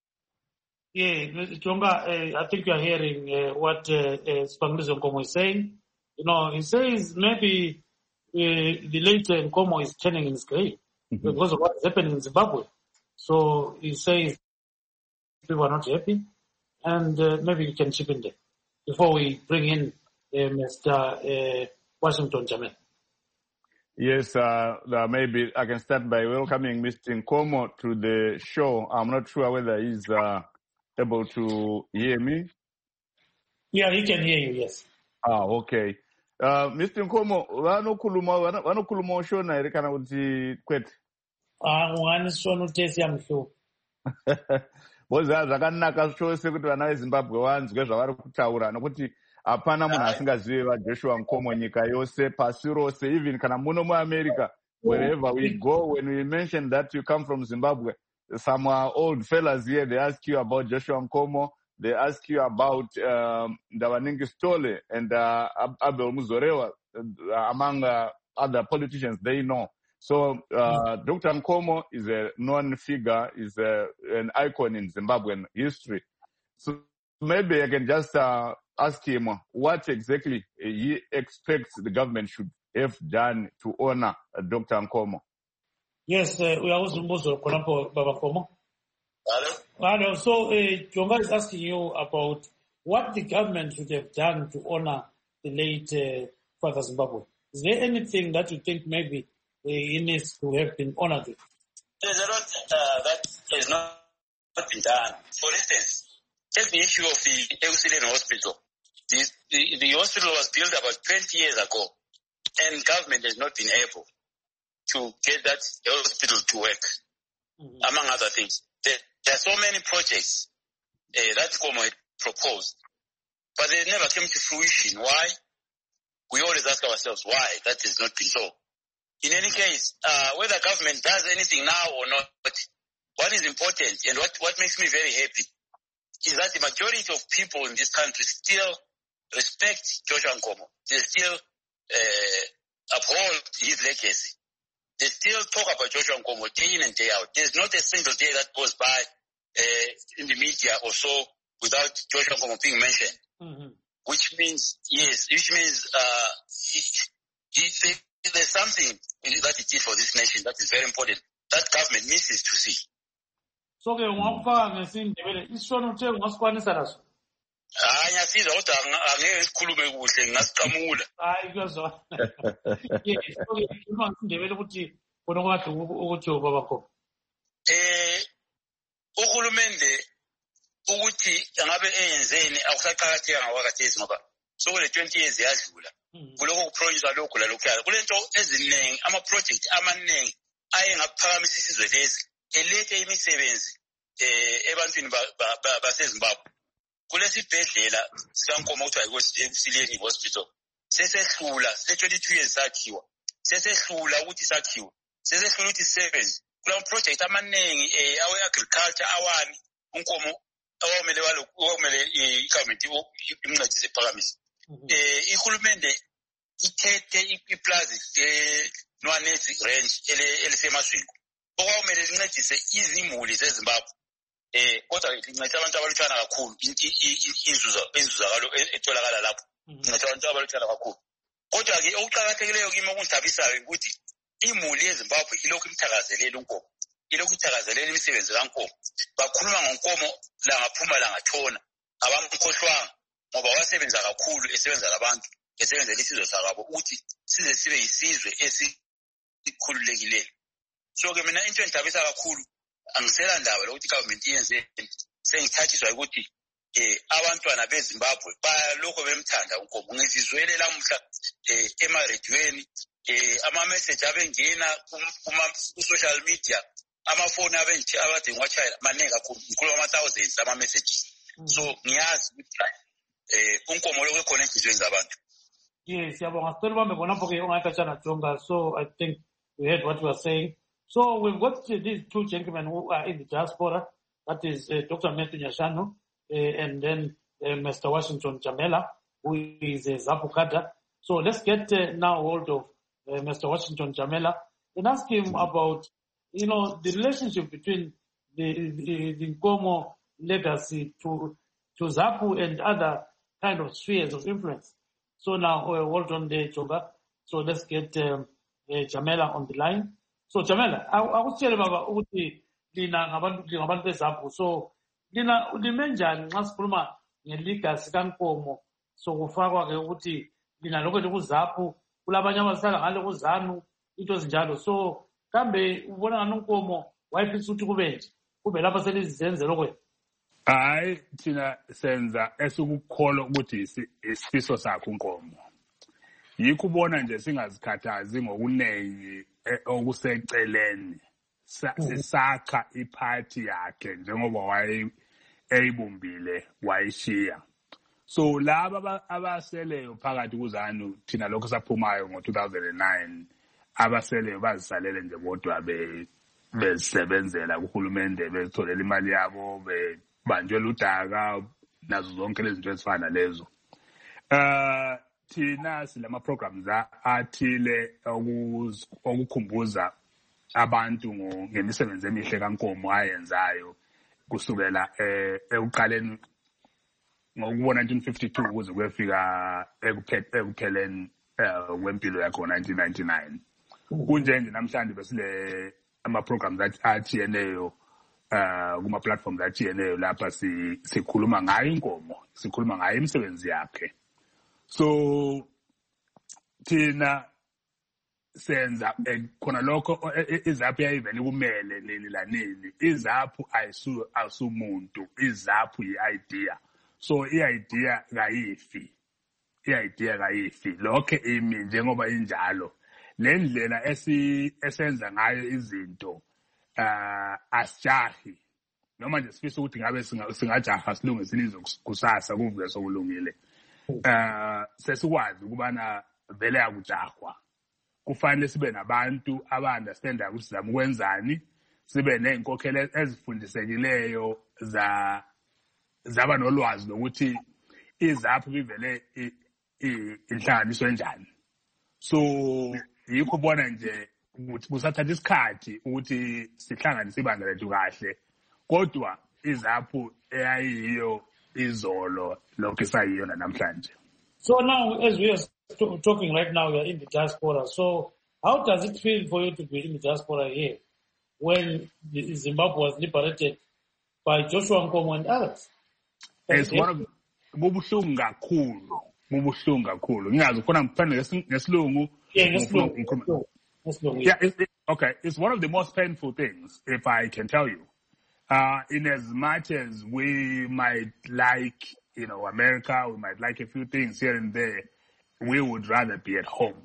Yeah, Jonga, uh, I think you are hearing uh, what uh, uh, Sibangilizwe Nkomo is saying. You know, he says maybe uh, the late Nkomo is turning in his grave. mm-hmm. because of what is happening in Zimbabwe. So he says people are not happy, and uh, maybe you can chip in there before we bring in uh, Mister Uh, Washington Jamela.
Yes, uh, uh, maybe I can start by welcoming Mister Nkomo to the show. I'm not sure whether he's uh, able to hear me.
Yeah, he can hear you, yes.
Ah, okay. Uh, Mister Nkomo, vanokuluma vanokuluma ushona here kana kuti kwete?
Ah, one shona utesi yamhlo.
Boza zvakanaka chose kuti vana veZimbabwe vanzwe zvavari kutaura nokuti hapana munhu asingazivi vaJoshua Nkomo nyika yose pasi rose, even kana muno muAmerica, wherever we go, when we mention that you come from Zimbabwe, some uh, old fellas here, they ask you about Joshua Nkomo, they ask you about um, Ndawaningi Stole and uh, Abel Muzorewa, uh, among uh, other politicians they know. So uh, Doctor Nkomo is a known figure, is a, an icon in Zimbabwean history. So maybe I can just uh, ask him what exactly he expects the government should have done to honor uh, Doctor Nkomo.
Yes, uh, we are also Mbozo Konampo Baba Nkomo. Hello. Hello. So uh, Jonga is asking you about what the government should have done to honor the late uh, Father Zimbabwe. Is there anything that you think maybe uh, he needs to have been honored with?
There's a lot uh, that has not been done. For instance, take the issue of the Euclidean Hospital. The, the, the hospital was built about twenty years ago, and government has not been able to get that hospital to work, mm-hmm. among other things. There, there are so many projects uh, that Nkomo had proposed, but they never came to fruition. Why? We always ask ourselves why that has not been so. In any case, uh, whether government does anything now or not, but what is important and what, what makes me very happy is that the majority of people in this country still respect Joshua Nkomo. They still uh, uphold his legacy. They still talk about Joshua Nkomo day in and day out. There's not a single day that goes by uh, in the media or so without Joshua Nkomo being mentioned. Mm-hmm. Which means, yes, which means uh, he, he, he, there's something that he did for this nation that is very important that government misses to see.
So, okay, one thing is in the it's shown to what's going on.
Ah, ngiyasiza kodwa angeke sikhulume kuhle ngasiqamula.
Hayi kuzo. Yes, okay, uma ngindebele ukuthi bona kwathi ukuthi baba kho.
Eh uhulumende ukuthi ngabe eyenzeni akusaqhakatheka ngawakathesi ngoba sokule twenty years yadlula. Kuloko kuproduce lokho la lokho. Kulento eziningi ama project amaningi aye ngaphakamisa isizwe lesi elethe imisebenzi eh ebantwini baseZimbabwe. Kulesibhedlela sikaNkomo ukuthi ekusilieni hospital sesehlula se twenty-two years sakhiwa sesehlula ukuthi sakhiwa sesehlula ukuthi sevenze kula project amaningi eh awe agriculture awani uNkomo awomele walokho awomele igovernment imncedise phakamisa eh ihulumende ithethe iplaza eh Nwanezi range elisemaswingo okwawumele lincedise izimuli zeZimbabwe. Eh kodwa inceda abantu abalutshwana kakhulu inzuzo inzuzakalo etholakala lapho inceda abantu abalutshwana kakhulu kodwa ke okuqhakathekileyo kimi okundabisayo ukuthi imuli yeZimbabwe ilokhu imthakazelela uNkomo ilokhu ithakazelela imisebenzi kaNkomo bakhuluma ngoNkomo la ngaphuma la ngathona abamkhohlwanga ngoba wasebenza kakhulu esebenza labantu esebenzela isizwe sakabo ukuthi size sibe yisizwe esikhululekileyo. So ke mina into endabisa kakhulu angisela ndaba lokuthi government yenze sengithathiswa ukuthi eh abantwana beZimbabwe balokho bemthanda uNkomo ngizizwele lamuhla eh emaredweni eh ama message abengena kuma social media amafoni abenthi abade ngwachayela maningi kakhulu ikhulu ama thousands ama messages. So ngiyazi ukuthi eh uNkomo lokho ekhona ezizweni zabantu.
Yes, yabonga sicela bambe bona porque ungayikhatshana Jonga. So I think we heard what you were saying. So we've got these two gentlemen who are in the diaspora, that is uh, Doctor Matthew Nyashanu uh, and then uh, Mister Washington Jamela, who is a Zapu Kada. So let's get uh, now hold of uh, Mister Washington Jamela and ask him about, you know, the relationship between the, the, the Nkomo legacy to, to Zapu and other kind of spheres of influence. So now uh, hold on there, Choga. So let's get um, uh, Jamela on the line. So Jamela, akutshele baba ukuthi lina ngabantu ngabantu bezaphu. So lina lime njani nxa sikhuluma nge-legacy kaNkomo sokufakwa ke ukuthi lina lokho likuzaphu kulabanye abasala ngale kuzanu into ezinjalo. So kambe ubona ngani uNkomo wayefisa ukuthi kube nje kube lapha selizenzela lokho?
Hayi, thina senza esukukholwa ukuthi isifiso sakhe uNkomo. Yikho ubona nje singazikhathazi ngokunengi okuseceleni. Sisakha iphathi yakhe njengoba waye eyibumbile wayishiya. So laba abaseleyo phakathi kuzanu thina lokho saphumayo ngo two thousand nine abaseleyo bazisalele nje bodwa be besebenzela kuhulumende bezitholela imali yabo bebanjwe ludaka nazo zonke lezi zinto ezifana lezo. Uh thina silama programs athile okukhumbuza abantu ngemisebenzi emihle kaNkomo ayenzayo kusukela ekuqaleni ngokubona nineteen fifty-two ukuze kuyefika ekupheleni kwempilo yakhe ngo-nineteen ninety-nine. Kunjenje namhlanje besile ama-programs athiyeneyo uh, kuma-platforms athiyeneyo lapha sikhuluma ngayo iNkomo, sikhuluma ngayo imisebenzi yakhe. So thina senza khona lokho izaphu yayivele kumele nini la nini. Izaphu ayisu asumuntu, izaphu yi-idea. So i-idea kayifi, i-idea kayifi. Lokho imi njengoba injalo. Le ndlela esenza ngayo izinto uh, asijahi. Noma nje sifisa ukuthi ngabe singajaha silungise ilizwe kusasa kuvuke sokulungile. Uh, sesikwazi ukubana vele yakujahwa. Kufanele sibe nabantu aba-understanda ukuthi sizama ukwenzani, sibe ney'nkokhelo ezifundisekileyo za zaba nolwazi lokuthi izaphu bivele inhlanganiso enjani. So yikho ubona nje ukuthi kusathatha isikhathi ukuthi sihlanganise ibandla lethu kahle, kodwa izaphu eyayiyo izolo lokho esayiyo namhlanje.
So now, as we are talking right now, we are in the diaspora. So how does it feel for you to be in the diaspora here when Zimbabwe was liberated by Joshua Nkomo and others?
It's one of bubuhlungu kakhulu, bubuhlungu kakhulu. Ngiyazi khona ngiphendule ngesilungu.
Yeah, ngesilungu.
Yeah, it's, it, okay. It's one of the most painful things, if I can tell you. Uh, in as much as we might like, you know, America, we might like a few things here and there, we would rather be at home.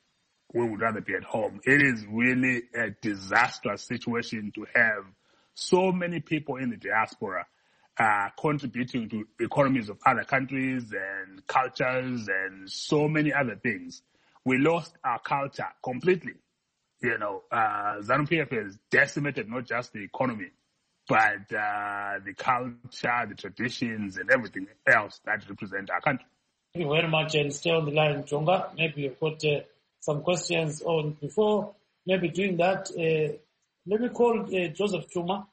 We would rather be at home. It is really a disastrous situation to have so many people in the diaspora uh, contributing to economies of other countries and cultures and so many other things. We lost our culture completely. You know, uh, ZANU-P F has decimated not just the economy, but uh, the culture, the traditions, and everything else that represent our country.
Thank you very much, and stay on the line, Chonga. Maybe you've got uh, some questions on. Before maybe doing that, uh, let me call uh, Joseph Chuma.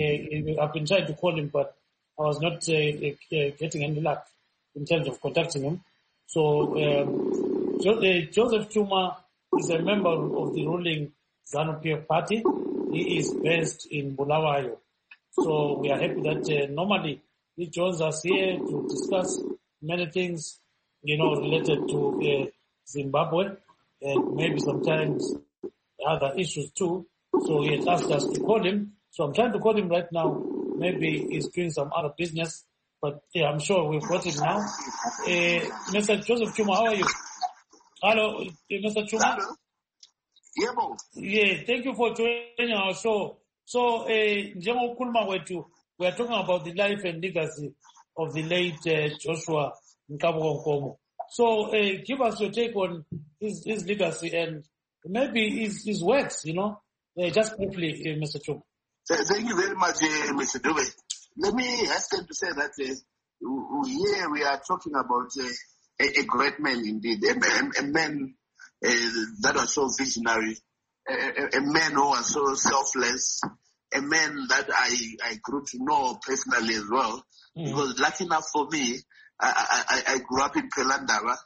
Uh, I've been trying to call him, but I was not uh, uh, getting any luck in terms of contacting him. So um, jo- uh, Joseph Chuma is a member of the ruling ZANU-P F party. He is based in Bulawayo. So we are happy that uh, normally he joins us here to discuss many things, you know, related to uh, Zimbabwe and maybe sometimes other issues too. So he had asked us to call him. So I'm trying to call him right now. Maybe he's doing some other business, but yeah, I'm sure we've got him now. Uh, Mister Joseph Chuma, how are you? Hello, Mister Chuma?
Hello. Yeah, Bo.
Yeah, thank you for joining our show. So, uh, we are talking about the life and legacy of the late uh, Joshua Nkomo. So, uh, give us your take on his, his legacy and maybe his, his works, you know, uh, just briefly, uh, Mister Chuma.
Thank you very much, uh, Mister Dube. Let me hasten to say that uh, here we are talking about uh, a, a great man indeed, a, a, a man uh, that was so visionary. A, a man who was so selfless, a man that I, I grew to know personally as well. Mm. Because lucky enough for me, I, I, I grew up in Pelandaba,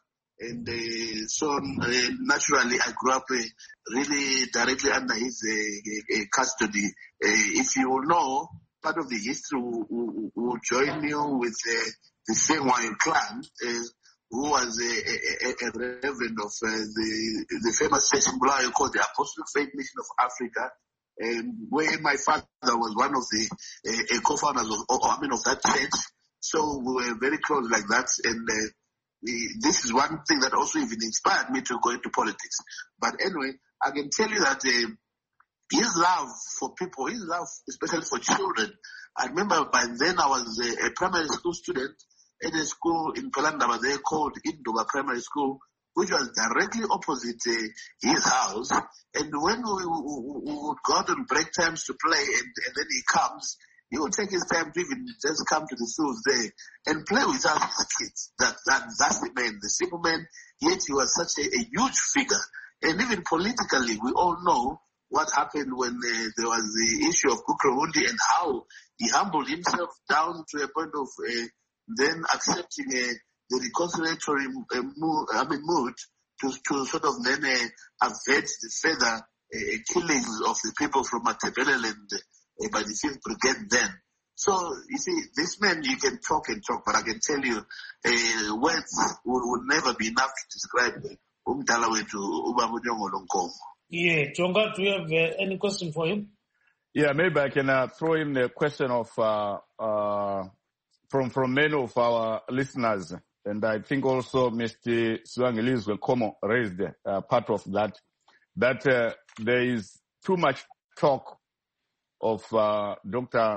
And uh, so uh, naturally, I grew up uh, really directly under his uh, uh, custody. Uh, if you know, part of the history will, will, will join you with uh, the Sengwai clan, uh, who was a, a, a reverend of uh, the, the famous church in Bulawayo called the Apostolic Faith Mission of Africa, and where my father was one of the uh, co-founders of, of, I mean, of that church. So we were very close like that, and uh, we, this is one thing that also even inspired me to go into politics. But anyway, I can tell you that uh, his love for people, his love especially for children. I remember by then I was a, a primary school student at a school in Pelandaba there called Induba Primary School, which was directly opposite uh, his house. And when we, we, we would go out on break times to play, and, and then he comes, he would take his time to even just come to the schools there and play with us as kids. That, that, that's the man, the simple man, yet he was such a, a huge figure. And even politically, we all know what happened when uh, there was the issue of Kukrawundi and how he humbled himself down to a point of uh, then accepting uh, the reconciliatory uh, mood, I mean, mood to, to sort of then uh, avert the further uh, killings of the people from Matebeleland uh, by the fifth Brigade then. So, you see, this man, you can talk and talk, but I can tell you, uh, words would, would never be enough to describe Umdala to Ubabunjongo Lonkomo.
Yeah, Jonga, do you have uh, any question for him?
Yeah, maybe I can uh, throw in the question of uh, uh, from from many of our listeners, and I think also Mister Swangilizwe Komo raised uh, part of that, that uh, there is too much talk of uh, Doctor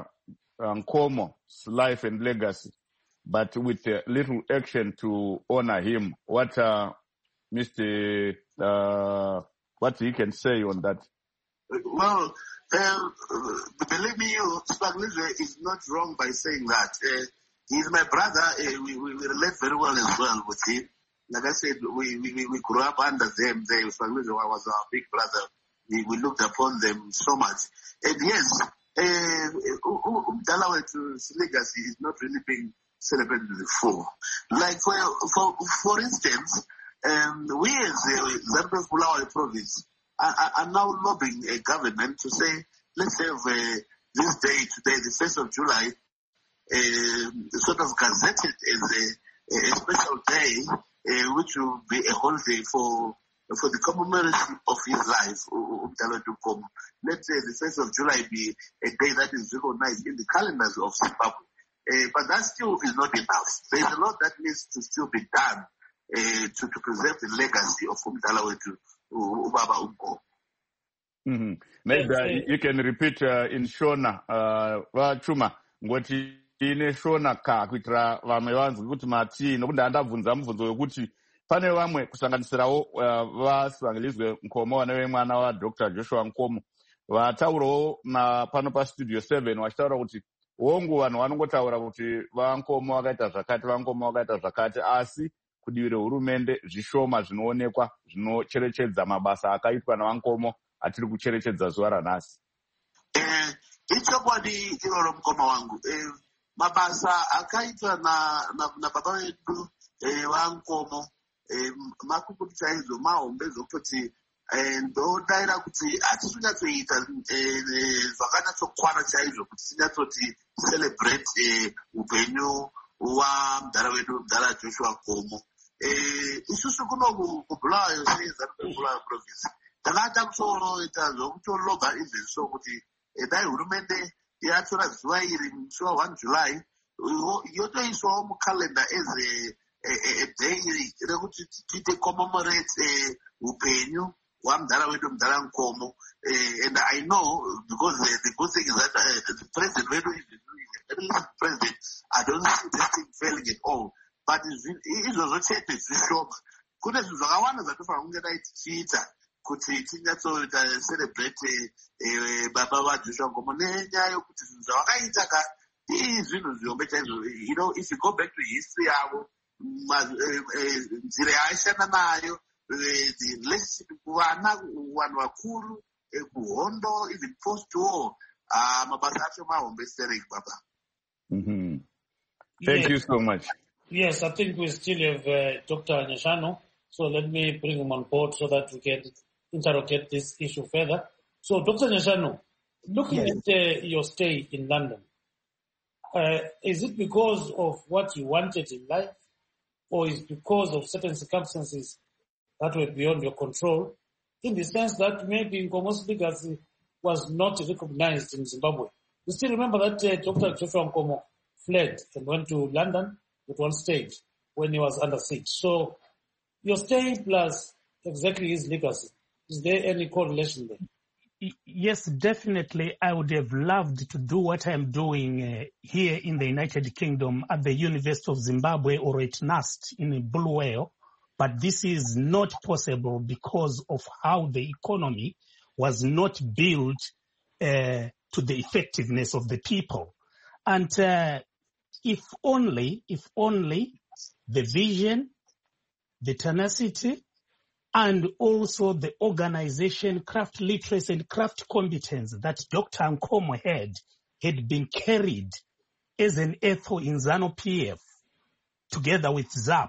Nkomo's life and legacy, but with uh, little action to honor him. What uh, Mister Uh, what you can say on that?
Well, uh, believe me, you, Spaglizwe is not wrong by saying that. Uh, he's my brother. Uh, we, we, we relate very well as well with him. Like I said, we, we, we grew up under them. They, Spaglizwe was our big brother. We, we looked upon them so much. And yes, Umdalawetu's legacy is not really being celebrated to the full. Like, for, for, for instance, Um, we as uh, Zambia Bulawayo province are, are, are now lobbying a government to say, let's have uh, this day today, the first of July, uh, sort of gazetted as a, a special day, uh, which will be a holiday for for the commemoration of his life. Let uh, the first of July be a day that is recognized in the calendars of Zimbabwe. Uh, but that still is not enough. There is a lot that needs to still be done Uh, to, to preserve the legacy of Umdalawetu Ubaba Umko.
Mm-hmm. Maybe uh, you can repeat uh, in Shona, uh, Chuma, ngoti ine Shona ka kuitira vamwe vanzwi kuti mati nokuti andabvunza mubvunzo wekuti pane vamwe kusanganisirawo uh, vaSwangilizwe Nkomo vane mwana wa Doctor Joshua Nkomo vataurawo pano pastudio seven vachitaura kuti wongu vanhu vanongotaura kuti vaNkomo vakaita zvakati vaNkomo vakaita zvakati asi kudivire hurumende zvishoma zvinoonekwa zvinocherechedza mabasa akaitwa naVankomo atiri kucherechedza zuva ranhasi.
Eh, ichokwadi iroro mukoma wangu. Eh, mabasa akaitwa na na, na baba vedu eh, vaNkomo eh, makukuti chaizvo mahombe zvokuti eh, ndodaira kuti hatisi kunyatsoita eh, zvakanyatsokwana chaizvo kuti tinyatsoti celebrate eh, upenyu hwamudhara wedu mudhara Joshua Nkomo. Eh, isusu kuno kubulawayo seZambia Bulawayo province takata kutoita zvokutologa izvezvi so kuti dai hurumende yatora zuva iri musi wa one July yotoiswawo mukalenda as a day rekuti tiite commemorate upenyu hwamudhara wedu mudhara Nkomo. And I know because the, the good thing is that uh, the president wedu the president, I don't see this thing failing at all. But izvozvo chete zvishoma. Kune zvinhu zvakawanda zvatofanira kunge dai tichiita kuti tinyatsoita celebrate baba vaJoshua Nkomo nenyaya yokuti zvinhu zvavakaita ka izvinhu zvihombe chaizvo. You know, if you go back to history yavo, nzira yaaishanda nayo, the relationship kuvana, vanhu vakuru, kuhondo, even post-war, mabasa acho mahombe stereki baba.
Mm-hmm. Thank yes. you so much.
Yes, I think we still have uh, Doctor Nyashano So let me bring him on board so that we can interrogate this issue further. So, Doctor Nyashanu, looking yes. at uh, your stay in London, uh, is it because of what you wanted in life, or is it because of certain circumstances that were beyond your control, in the sense that maybe Nkomo's legacy was not recognized in Zimbabwe? You still remember that uh, Doctor Joshua Nkomo fled and went to London at one stage when he was under siege. So your stay plus exactly his legacy, is there any correlation there?
Yes, definitely. I would have loved to do what I'm doing uh, here in the United Kingdom at the University of Zimbabwe or at NUST in Bulawayo, but this is not possible because of how the economy was not built uh, to the effectiveness of the people. And uh, if only, if only the vision, the tenacity, and also the organization, craft literacy and craft competence that Doctor Nkomo had, had been carried as an ethos in ZANU-P F together with Z A P,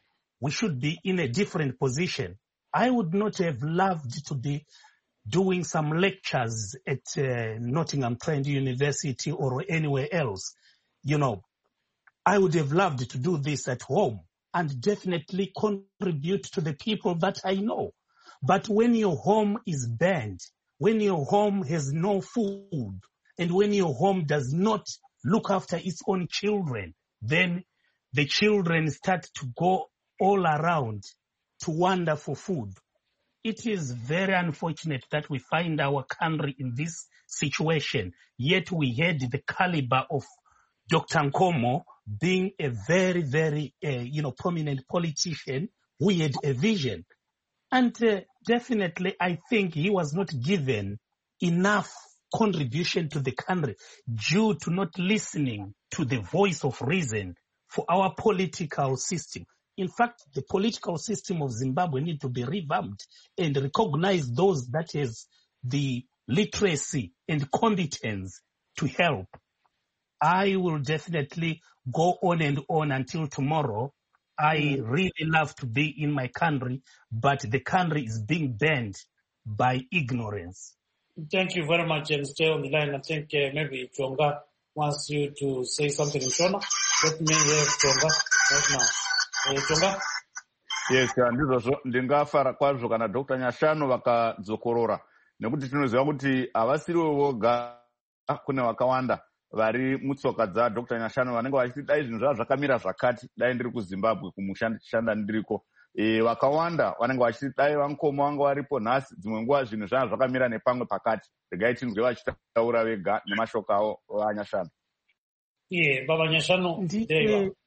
we should be in a different position. I would not have loved to be doing some lectures at uh, Nottingham Trent University or anywhere else. You know, I would have loved to do this at home and definitely contribute to the people that I know. But when your home is banned, when your home has no food, and when your home does not look after its own children, then the children start to go all around to wander for food. It is very unfortunate that we find our country in this situation, yet we had the caliber of Doctor Nkomo being a very, very, uh, you know, prominent politician who had a vision. And uh, definitely, I think he was not given enough contribution to the country due to not listening to the voice of reason for our political system. In fact, the political system of Zimbabwe needs to be revamped and recognize those that has the literacy and competence to help. I will definitely go on and on until tomorrow. I really love to be in my country, but the country is being banned by ignorance.
Thank you very much, and stay on the line. I think uh, maybe Chonga wants you to say something in Shona. Let me hear Chonga right now. Uh, Chonga?
Yes, ndizvo ndingafara kwazvo kana Doctor Nyashanu vakadzokorora, nekuti tinoziva kuti havasiriwo voga, kune vakawanda vari mutsoka dza Doctor Nyashanu vanenge vachiti dai zvinhu zvavo zvakamira zvakati dai ndiri kuZimbabwe kumushanda ndiriko. E, vakawanda vanenge vachiti dai Vankomo vanga varipo nhasi, dzimwe nguva zvinhu zvavo zvakamira nepamwe pakati. Regai tinzwe vachitaura vega nemashoko avo vaNyashanu.
Yeah, Baba Nyashanu, there you are.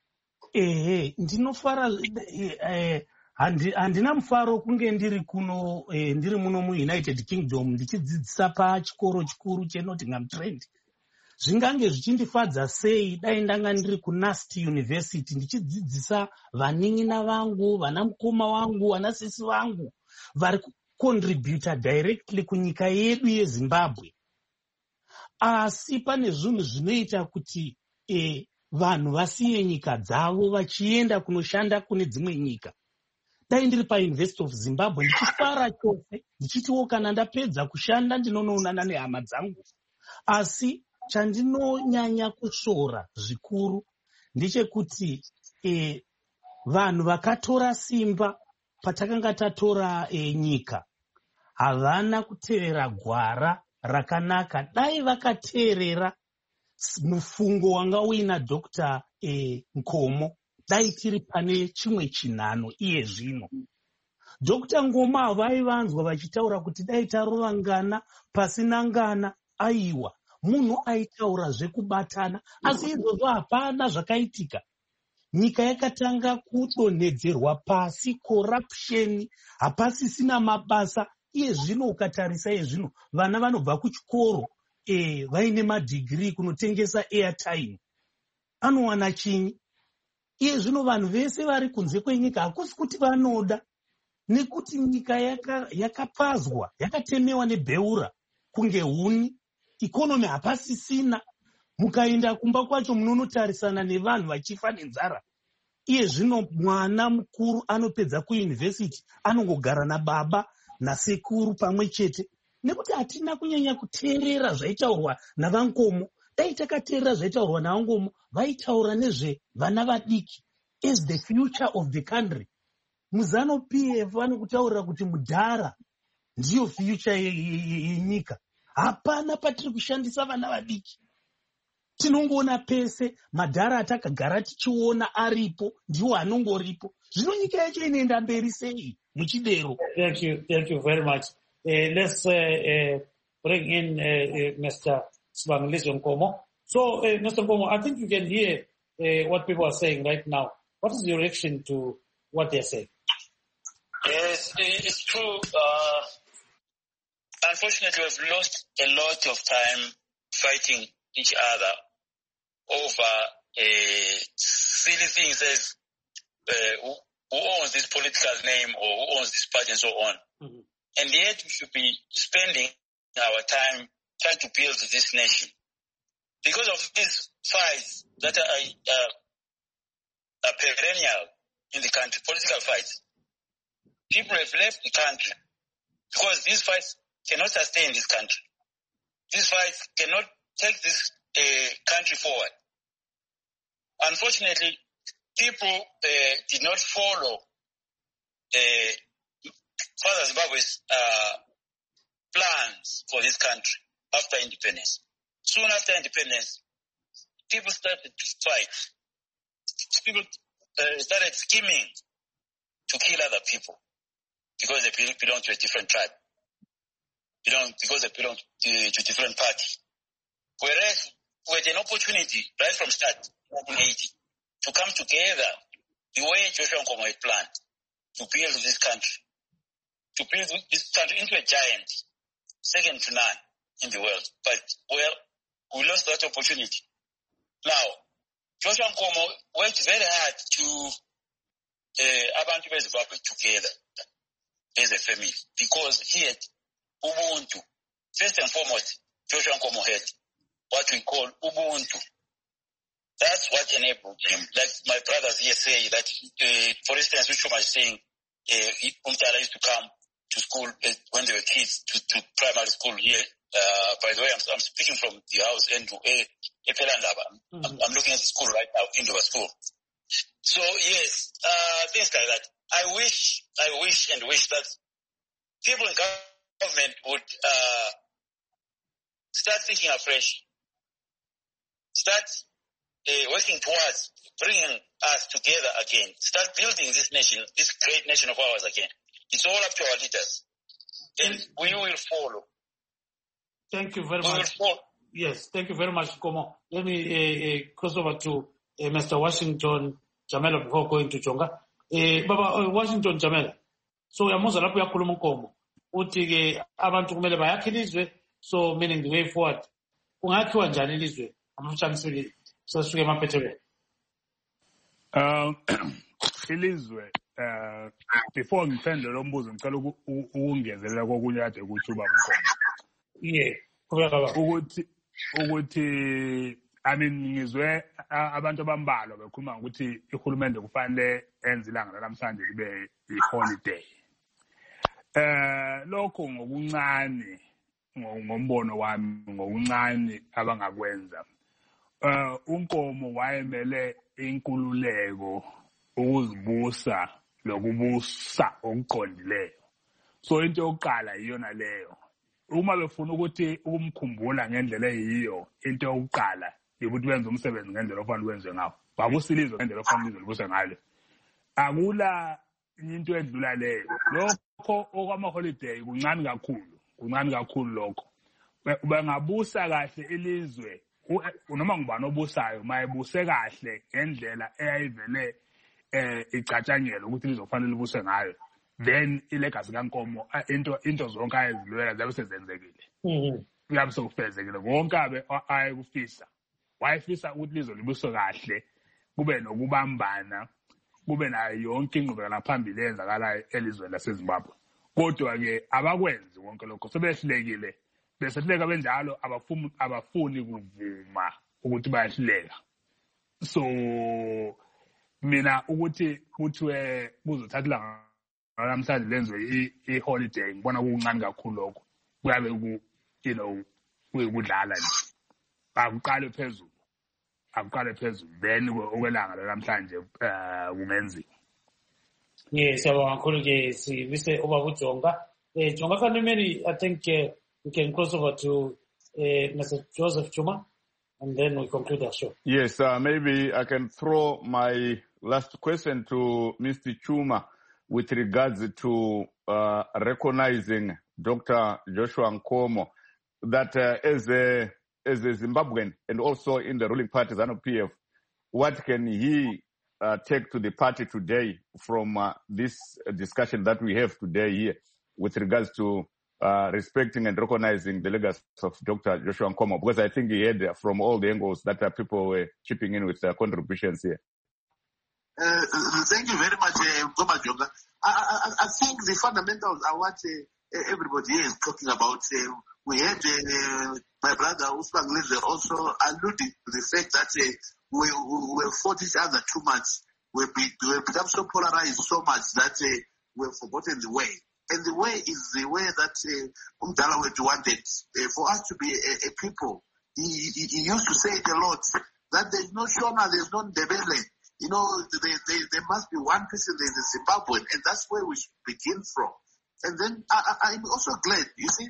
Ehe, ndinofara eh, handina mufaro kunge ndiri kuno eh, ndiri muno muUnited Kingdom ndichidzidzisa pachikoro chikuru cheNottingham Trent. Zvingange zvichindifadza sei dai ndanga ndiri kuNUST University ndichidzidzisa vanin'ina vangu, vanamukoma wangu, vanasisi vangu vari kucontributa directly kunyika yedu yeZimbabwe. Asi pane zvinhu zvinoita kuti eh, vanhu vasiye nyika dzavo vachienda kunoshanda kune dzimwe nyika. Dai ndiri paUniversity of Zimbabwe ndichifara chose ndichitiwo kana ndapedza kushanda ndinonoonana nehama dzangu. Asi chandinonyanya kushora zvikuru ndechekuti eh, vanhu vakatora simba patakanga tatora eh, nyika havana kuteerera gwara rakanaka. Dai vakateerera mufungo wanga uina Doctor eh, Nkomo, dai tiri pane chimwe chinhano iye zvino. Doctor Ngoma vaivanzwa vachitaura kuti dai tarova ngana pasina ngana, aiwa munhu aitaura zvekubatana, asi izvozvo hapana zvakaitika. Nyika yakatanga kudonhedzerwa pasi, corruption, hapasisina mabasa. Iye zvino ukatarisa iye zvino vana vanobva kuchikoro eh, vaine madigiri kunotengesa airtime. Anowana chinyi? Iye zvino vanhu vese vari kunze kwenyika hakusi kuti vanoda, nekuti nyika yakapazwa, yaka yakatemewa nebheura kunge huni. Ikonomi hapasisina. Mukaenda kumba kwacho munonotarisana nevanhu vachifa nenzara. iye zvino mwana mukuru anopedza kuyunivhesiti anongogara nababa nasekuru pamwe chete, nekuti hatina kunyanya kuteerera zvaitaurwa navankomo. Dai takateerera zvaitaurwa navankomo, vaitaura nezve vana vadiki as the future of the country. Muzano P F vanokutaurira kuti mudhara ndiyo future yenyika. Hapana patiri kushandisa vana vadiki. Tinongoona pese madhara atakagara tichiona aripo ndiwo anongoripo. Zvino nyika yacho inoenda mberi sei muchidero?
Thank you, thank you very much. Uh, let's uh, uh, bring in uh, uh, Mister Sibangilizwe Nkomo. So, uh, Mister Nkomo, I think you can hear uh, what people are saying right now. What is your reaction to what they're saying?
Yes, it's true. Uh, unfortunately, we've lost a lot of time fighting each other over uh, silly things as uh, who, who owns this political name or who owns this party and so on. Mm-hmm. And yet we should be spending our time trying to build this nation. Because of these fights that are, uh, are perennial in the country, political fights, people have left the country because these fights cannot sustain this country. These fights cannot take this uh, country forward. Unfortunately, people uh, did not follow uh, Father Zimbabwe's uh, plans for this country after independence. Soon after independence, people started to fight. People uh, started scheming to kill other people because they belong to a different tribe, belong, because they belong to, to a different party. Whereas we had an opportunity right from start, nineteen eighty, to come together the way Joshua Nkomo had planned to build this country, to build this country into a giant, second to none in the world. But, well, we lost that opportunity. Now, Joshua Nkomo worked very hard to uh, Abantu Zimbabwe together as a family because he had Ubuntu. First and foremost, Joshua Nkomo had what we call Ubuntu. That's what enabled him. Like my brothers here say that, uh, for instance, Uchuma is saying, uh, Umtala used to come to school uh, when they were kids to, to primary school here. Uh, by the way, I'm, I'm speaking from the house, Andrew, uh, mm-hmm. I'm, I'm looking at the school right now, Indova School. So yes, uh, things like that. I wish, I wish and wish that people in government would, uh, start thinking afresh. Start uh, working towards bringing us together again. Start building this nation, this great nation of ours again. It's all up to our leaders. And we will follow.
Thank you very
we
much.
Will follow.
Yes, thank you very much, Nkomo. Let me uh, uh, cross over to uh, Mister Washington Jamela before going to Chonga. Uh, Baba, uh, Washington Jamela. So, yamuza lapho yakhuluma Nkomo. Uthi ke abantu kumele bayakhe ilizwe, so meaning the way forward. Kungakhiwa njani ilizwe? Amfutshanisile sasuke emaphethelweni.
Um ilizwe uh before ngiphendule lo mbuzo ngicela ukungezelela kokunye kade kuthi ubaba Nkomo.
Yeah, kubeka
ukuthi ukuthi I mean ngizwe abantu abambalwa bekhuluma ukuthi ihulumende kufanele enze ilanga namhlanje libe iholiday. Eh lokho ngokuncane ngombono wami ngokuncane abangakwenza. Eh uNkomo wayemele inkululeko ukuzibusa lokubusa okuqondileyo. So into yokuqala iyona leyo. Uma befuna ukuthi ukumkhumbula ngendlela eyiyo into yokuqala ukuthi benze umsebenzi ngendlela ofanele wenze ngawo. Babusilizwe ngendlela ofanele libuse ngalo. Akula into edlula leyo. Lokho okwama holiday kuncane kakhulu. Kuncane kakhulu lokho. Bangabusa kahle ilizwe noma ngubani obusayo mayebuse kahle ngendlela eyayivele eh icatshangelo ukuthi lizofanele libuse ngayo. Then ilegacy kaNkomo into into zonke ayezilwela zabe sezenzekile. Mhm. Yabe sokufezekile wonke abe ayekufisa. Wayefisa ukuthi lizo libuswe kahle kube nokubambana kube nayo yonke ingqubekela phambili eyenzakalayo elizweni laseZimbabwe. Kodwa ke abakwenzi wonke lokho sebehlekile besehleka benjalo abafuni abafuni kuvuma ukuthi bayahleka. So mina ukuthi kuthiwe kuzothathela namhlanje lenziwe i-holiday ngibona kuncane kakhulu lokho kuyabe ku you know kuyikudlala nje akuqale phezulu akuqale phezulu then okwelanga namhlanje kungenziwa.
Yes, siyabonga kakhulu ke sibise ubaba uJonga. Eh Jonga Kanimeli, I think uh, we can cross over to uh, Mister Joseph Chuma and then we conclude our show.
Yes, uh, maybe I can throw my last question to Mister Chuma with regards to uh, recognizing Doctor Joshua Nkomo, that uh, as a as a Zimbabwean and also in the ruling party ZANU P F, what can he uh, take to the party today from uh, this discussion that we have today here with regards to uh, respecting and recognizing the legacy of Doctor Joshua Nkomo? Because I think he had uh, from all the angles that uh, people were chipping in with their contributions here.
Uh, thank you very much, uh, Jonga. I, I, I think the fundamentals are what uh, everybody is talking about. Uh, we had uh, my brother Usman Lizer also alluding to the fact that uh, we, we, we fought each other too much. We, be, we become so polarized so much that uh, we've forgotten the way. And the way is the way that uh, Umdalawet wanted uh, for us to be a, a people. He, he, he used to say it a lot, that there's no Shona, there's no Ndebele. You know, there, there, there must be one person, there's a Zimbabwean, and that's where we should begin from. And then I, I, I'm also glad, you see,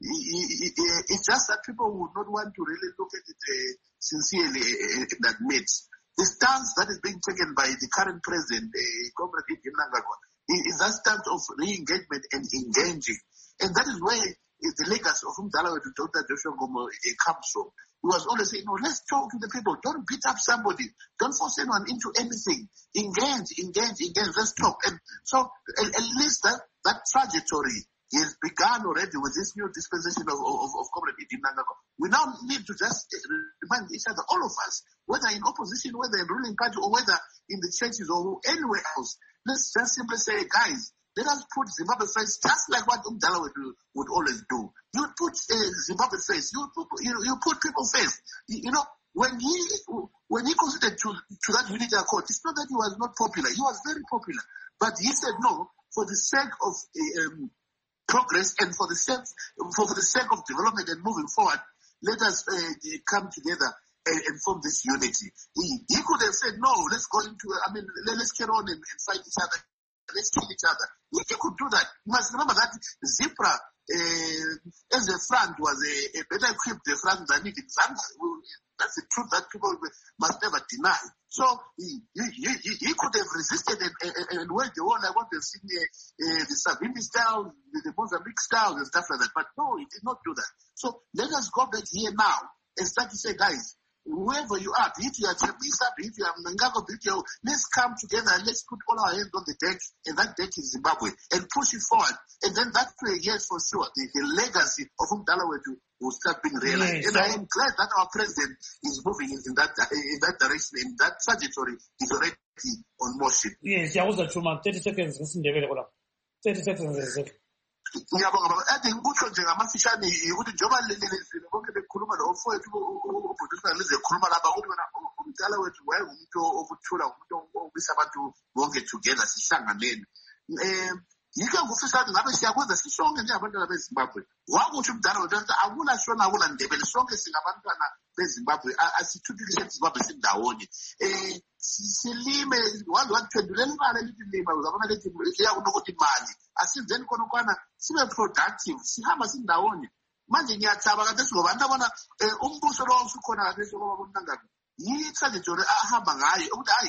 it's just that people would not want to really look at it uh, sincerely and admit. The stance that is being taken by the current president, uh, Comrade Idi Mnangagwa, is that stance of re-engagement and engaging. And that is where the legacy of Umdala to Doctor Joshua Nkomo comes from. He was always saying, no, let's talk to the people. Don't beat up somebody. Don't force anyone into anything. Engage, engage, engage. Let's talk. And so at, at least that, that trajectory is begun already with this new dispensation of, of, of Comrade Idi Mnangagwa. We now need to just remind each other, all of us, whether in opposition, whether in ruling party, or whether in the churches or anywhere else, let's just simply say, guys, let us put Zimbabwe first, just like what Umdala would, do, would always do. You put uh, Zimbabwe first. You, you you put people first. You, you know, when he when he considered to to that unity accord, it's not that he was not popular. He was very popular, but he said no, for the sake of um, progress and for the sake for, for the sake of development and moving forward, let us uh, come together and, and form this unity. He, he could have said no. Let's go into. I mean, let, let's carry on and, and fight each other. Let's kill each other. If you could do that, you must remember that Zipra, uh, as a front, was a, a better equipped front than it in Zambia. That's the truth that people must never deny. So he, he, he, he could have resisted and, and, and waged the war like what we've seen uh, uh, the Savimbi style, the, the Mozambique style and stuff like that. But no, he did not do that. So let us go back here now and start to say, guys, whoever you are, be it you are Chamisa, be it you are Mnangagwa, be it you are, let's come together and let's put all our hands on the deck, and that deck is Zimbabwe, and push it forward. And then that way, yes, for sure, the, the legacy of Umdala will start being realized. Yes, and I am glad that our president is moving in, in that in that direction, and that trajectory is already on motion.
Yes, Yahuza Chuma, thirty seconds, listen, thirty seconds.
Ngiyabonga baba ade ngikutsho nje ngamafishane ukuthi njoba leli lizilo bonke bekhuluma lo mfowethu uproducer lizekhuluma lapha ukuthi wena umdala wethu wayengumuntu ovuthula umuntu obisa abantu bonke together sihlanganene eh yike ngufisa ukuthi ngabe siyakwenza sishonke njengabantwana beZimbabwe wakuthi umdala wethu akula shona akula Ndebele sonke singabantwana beZimbabwe asithuthukise iZimbabwe sindawonye eh silime wazi wakuphenduleni imali elithi lima uzabona lethi iyakunokuthi imali asizeni khona ukwana sibe productive sihamba sindawonye manje ngiyathaba kade singobantu abona umbuso lo usukhona kade sokuba bonangana yi-trajectory ahamba ngayo ukuthi hayi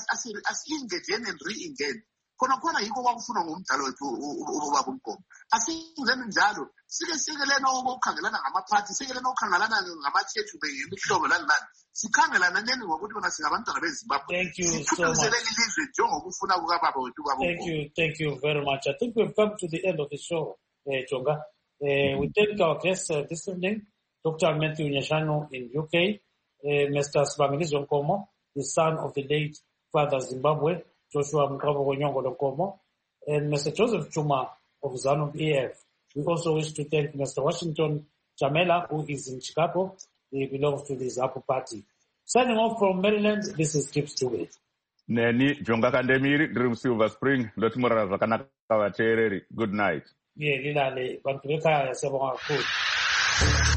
asi-engageni and re-engage khona khona yiko kwakufunwa ngumdala wethu ubaba uNkomo asingeni njalo sike sike lena ukukhangelana ngamaphathi sike lena ukukhangelana ngama-church ngemihlobo lani lani sikhangelana neni ngokuthi bona singabantwana beZimbabwe
Thank you so much.
Lizwe njengokufuna kukababa wethu ubaba
Thank you, thank you very much. I think we've come to the end of the show, uh, Jonga. Uh, we thank our guests uh, this evening, Doctor Matthew Nyashanu in U K, uh, Mister Sibamelizo Nkomo, the son of the late Father Zimbabwe, Joshua Nkomo, and Mister Joseph Chuma of ZANU P F. We also wish to thank Mister Washington Chamela, who is in Chicago. He belongs to the ZAPU party. Signing off from Maryland, this is Kip Stewart.
neni Jonga Kandemiri ndiri muSilver Spring ndotimorara zvakanaka vateereri. Good night.
Ye lilale vantu vekhaya siyabonga kakhulu.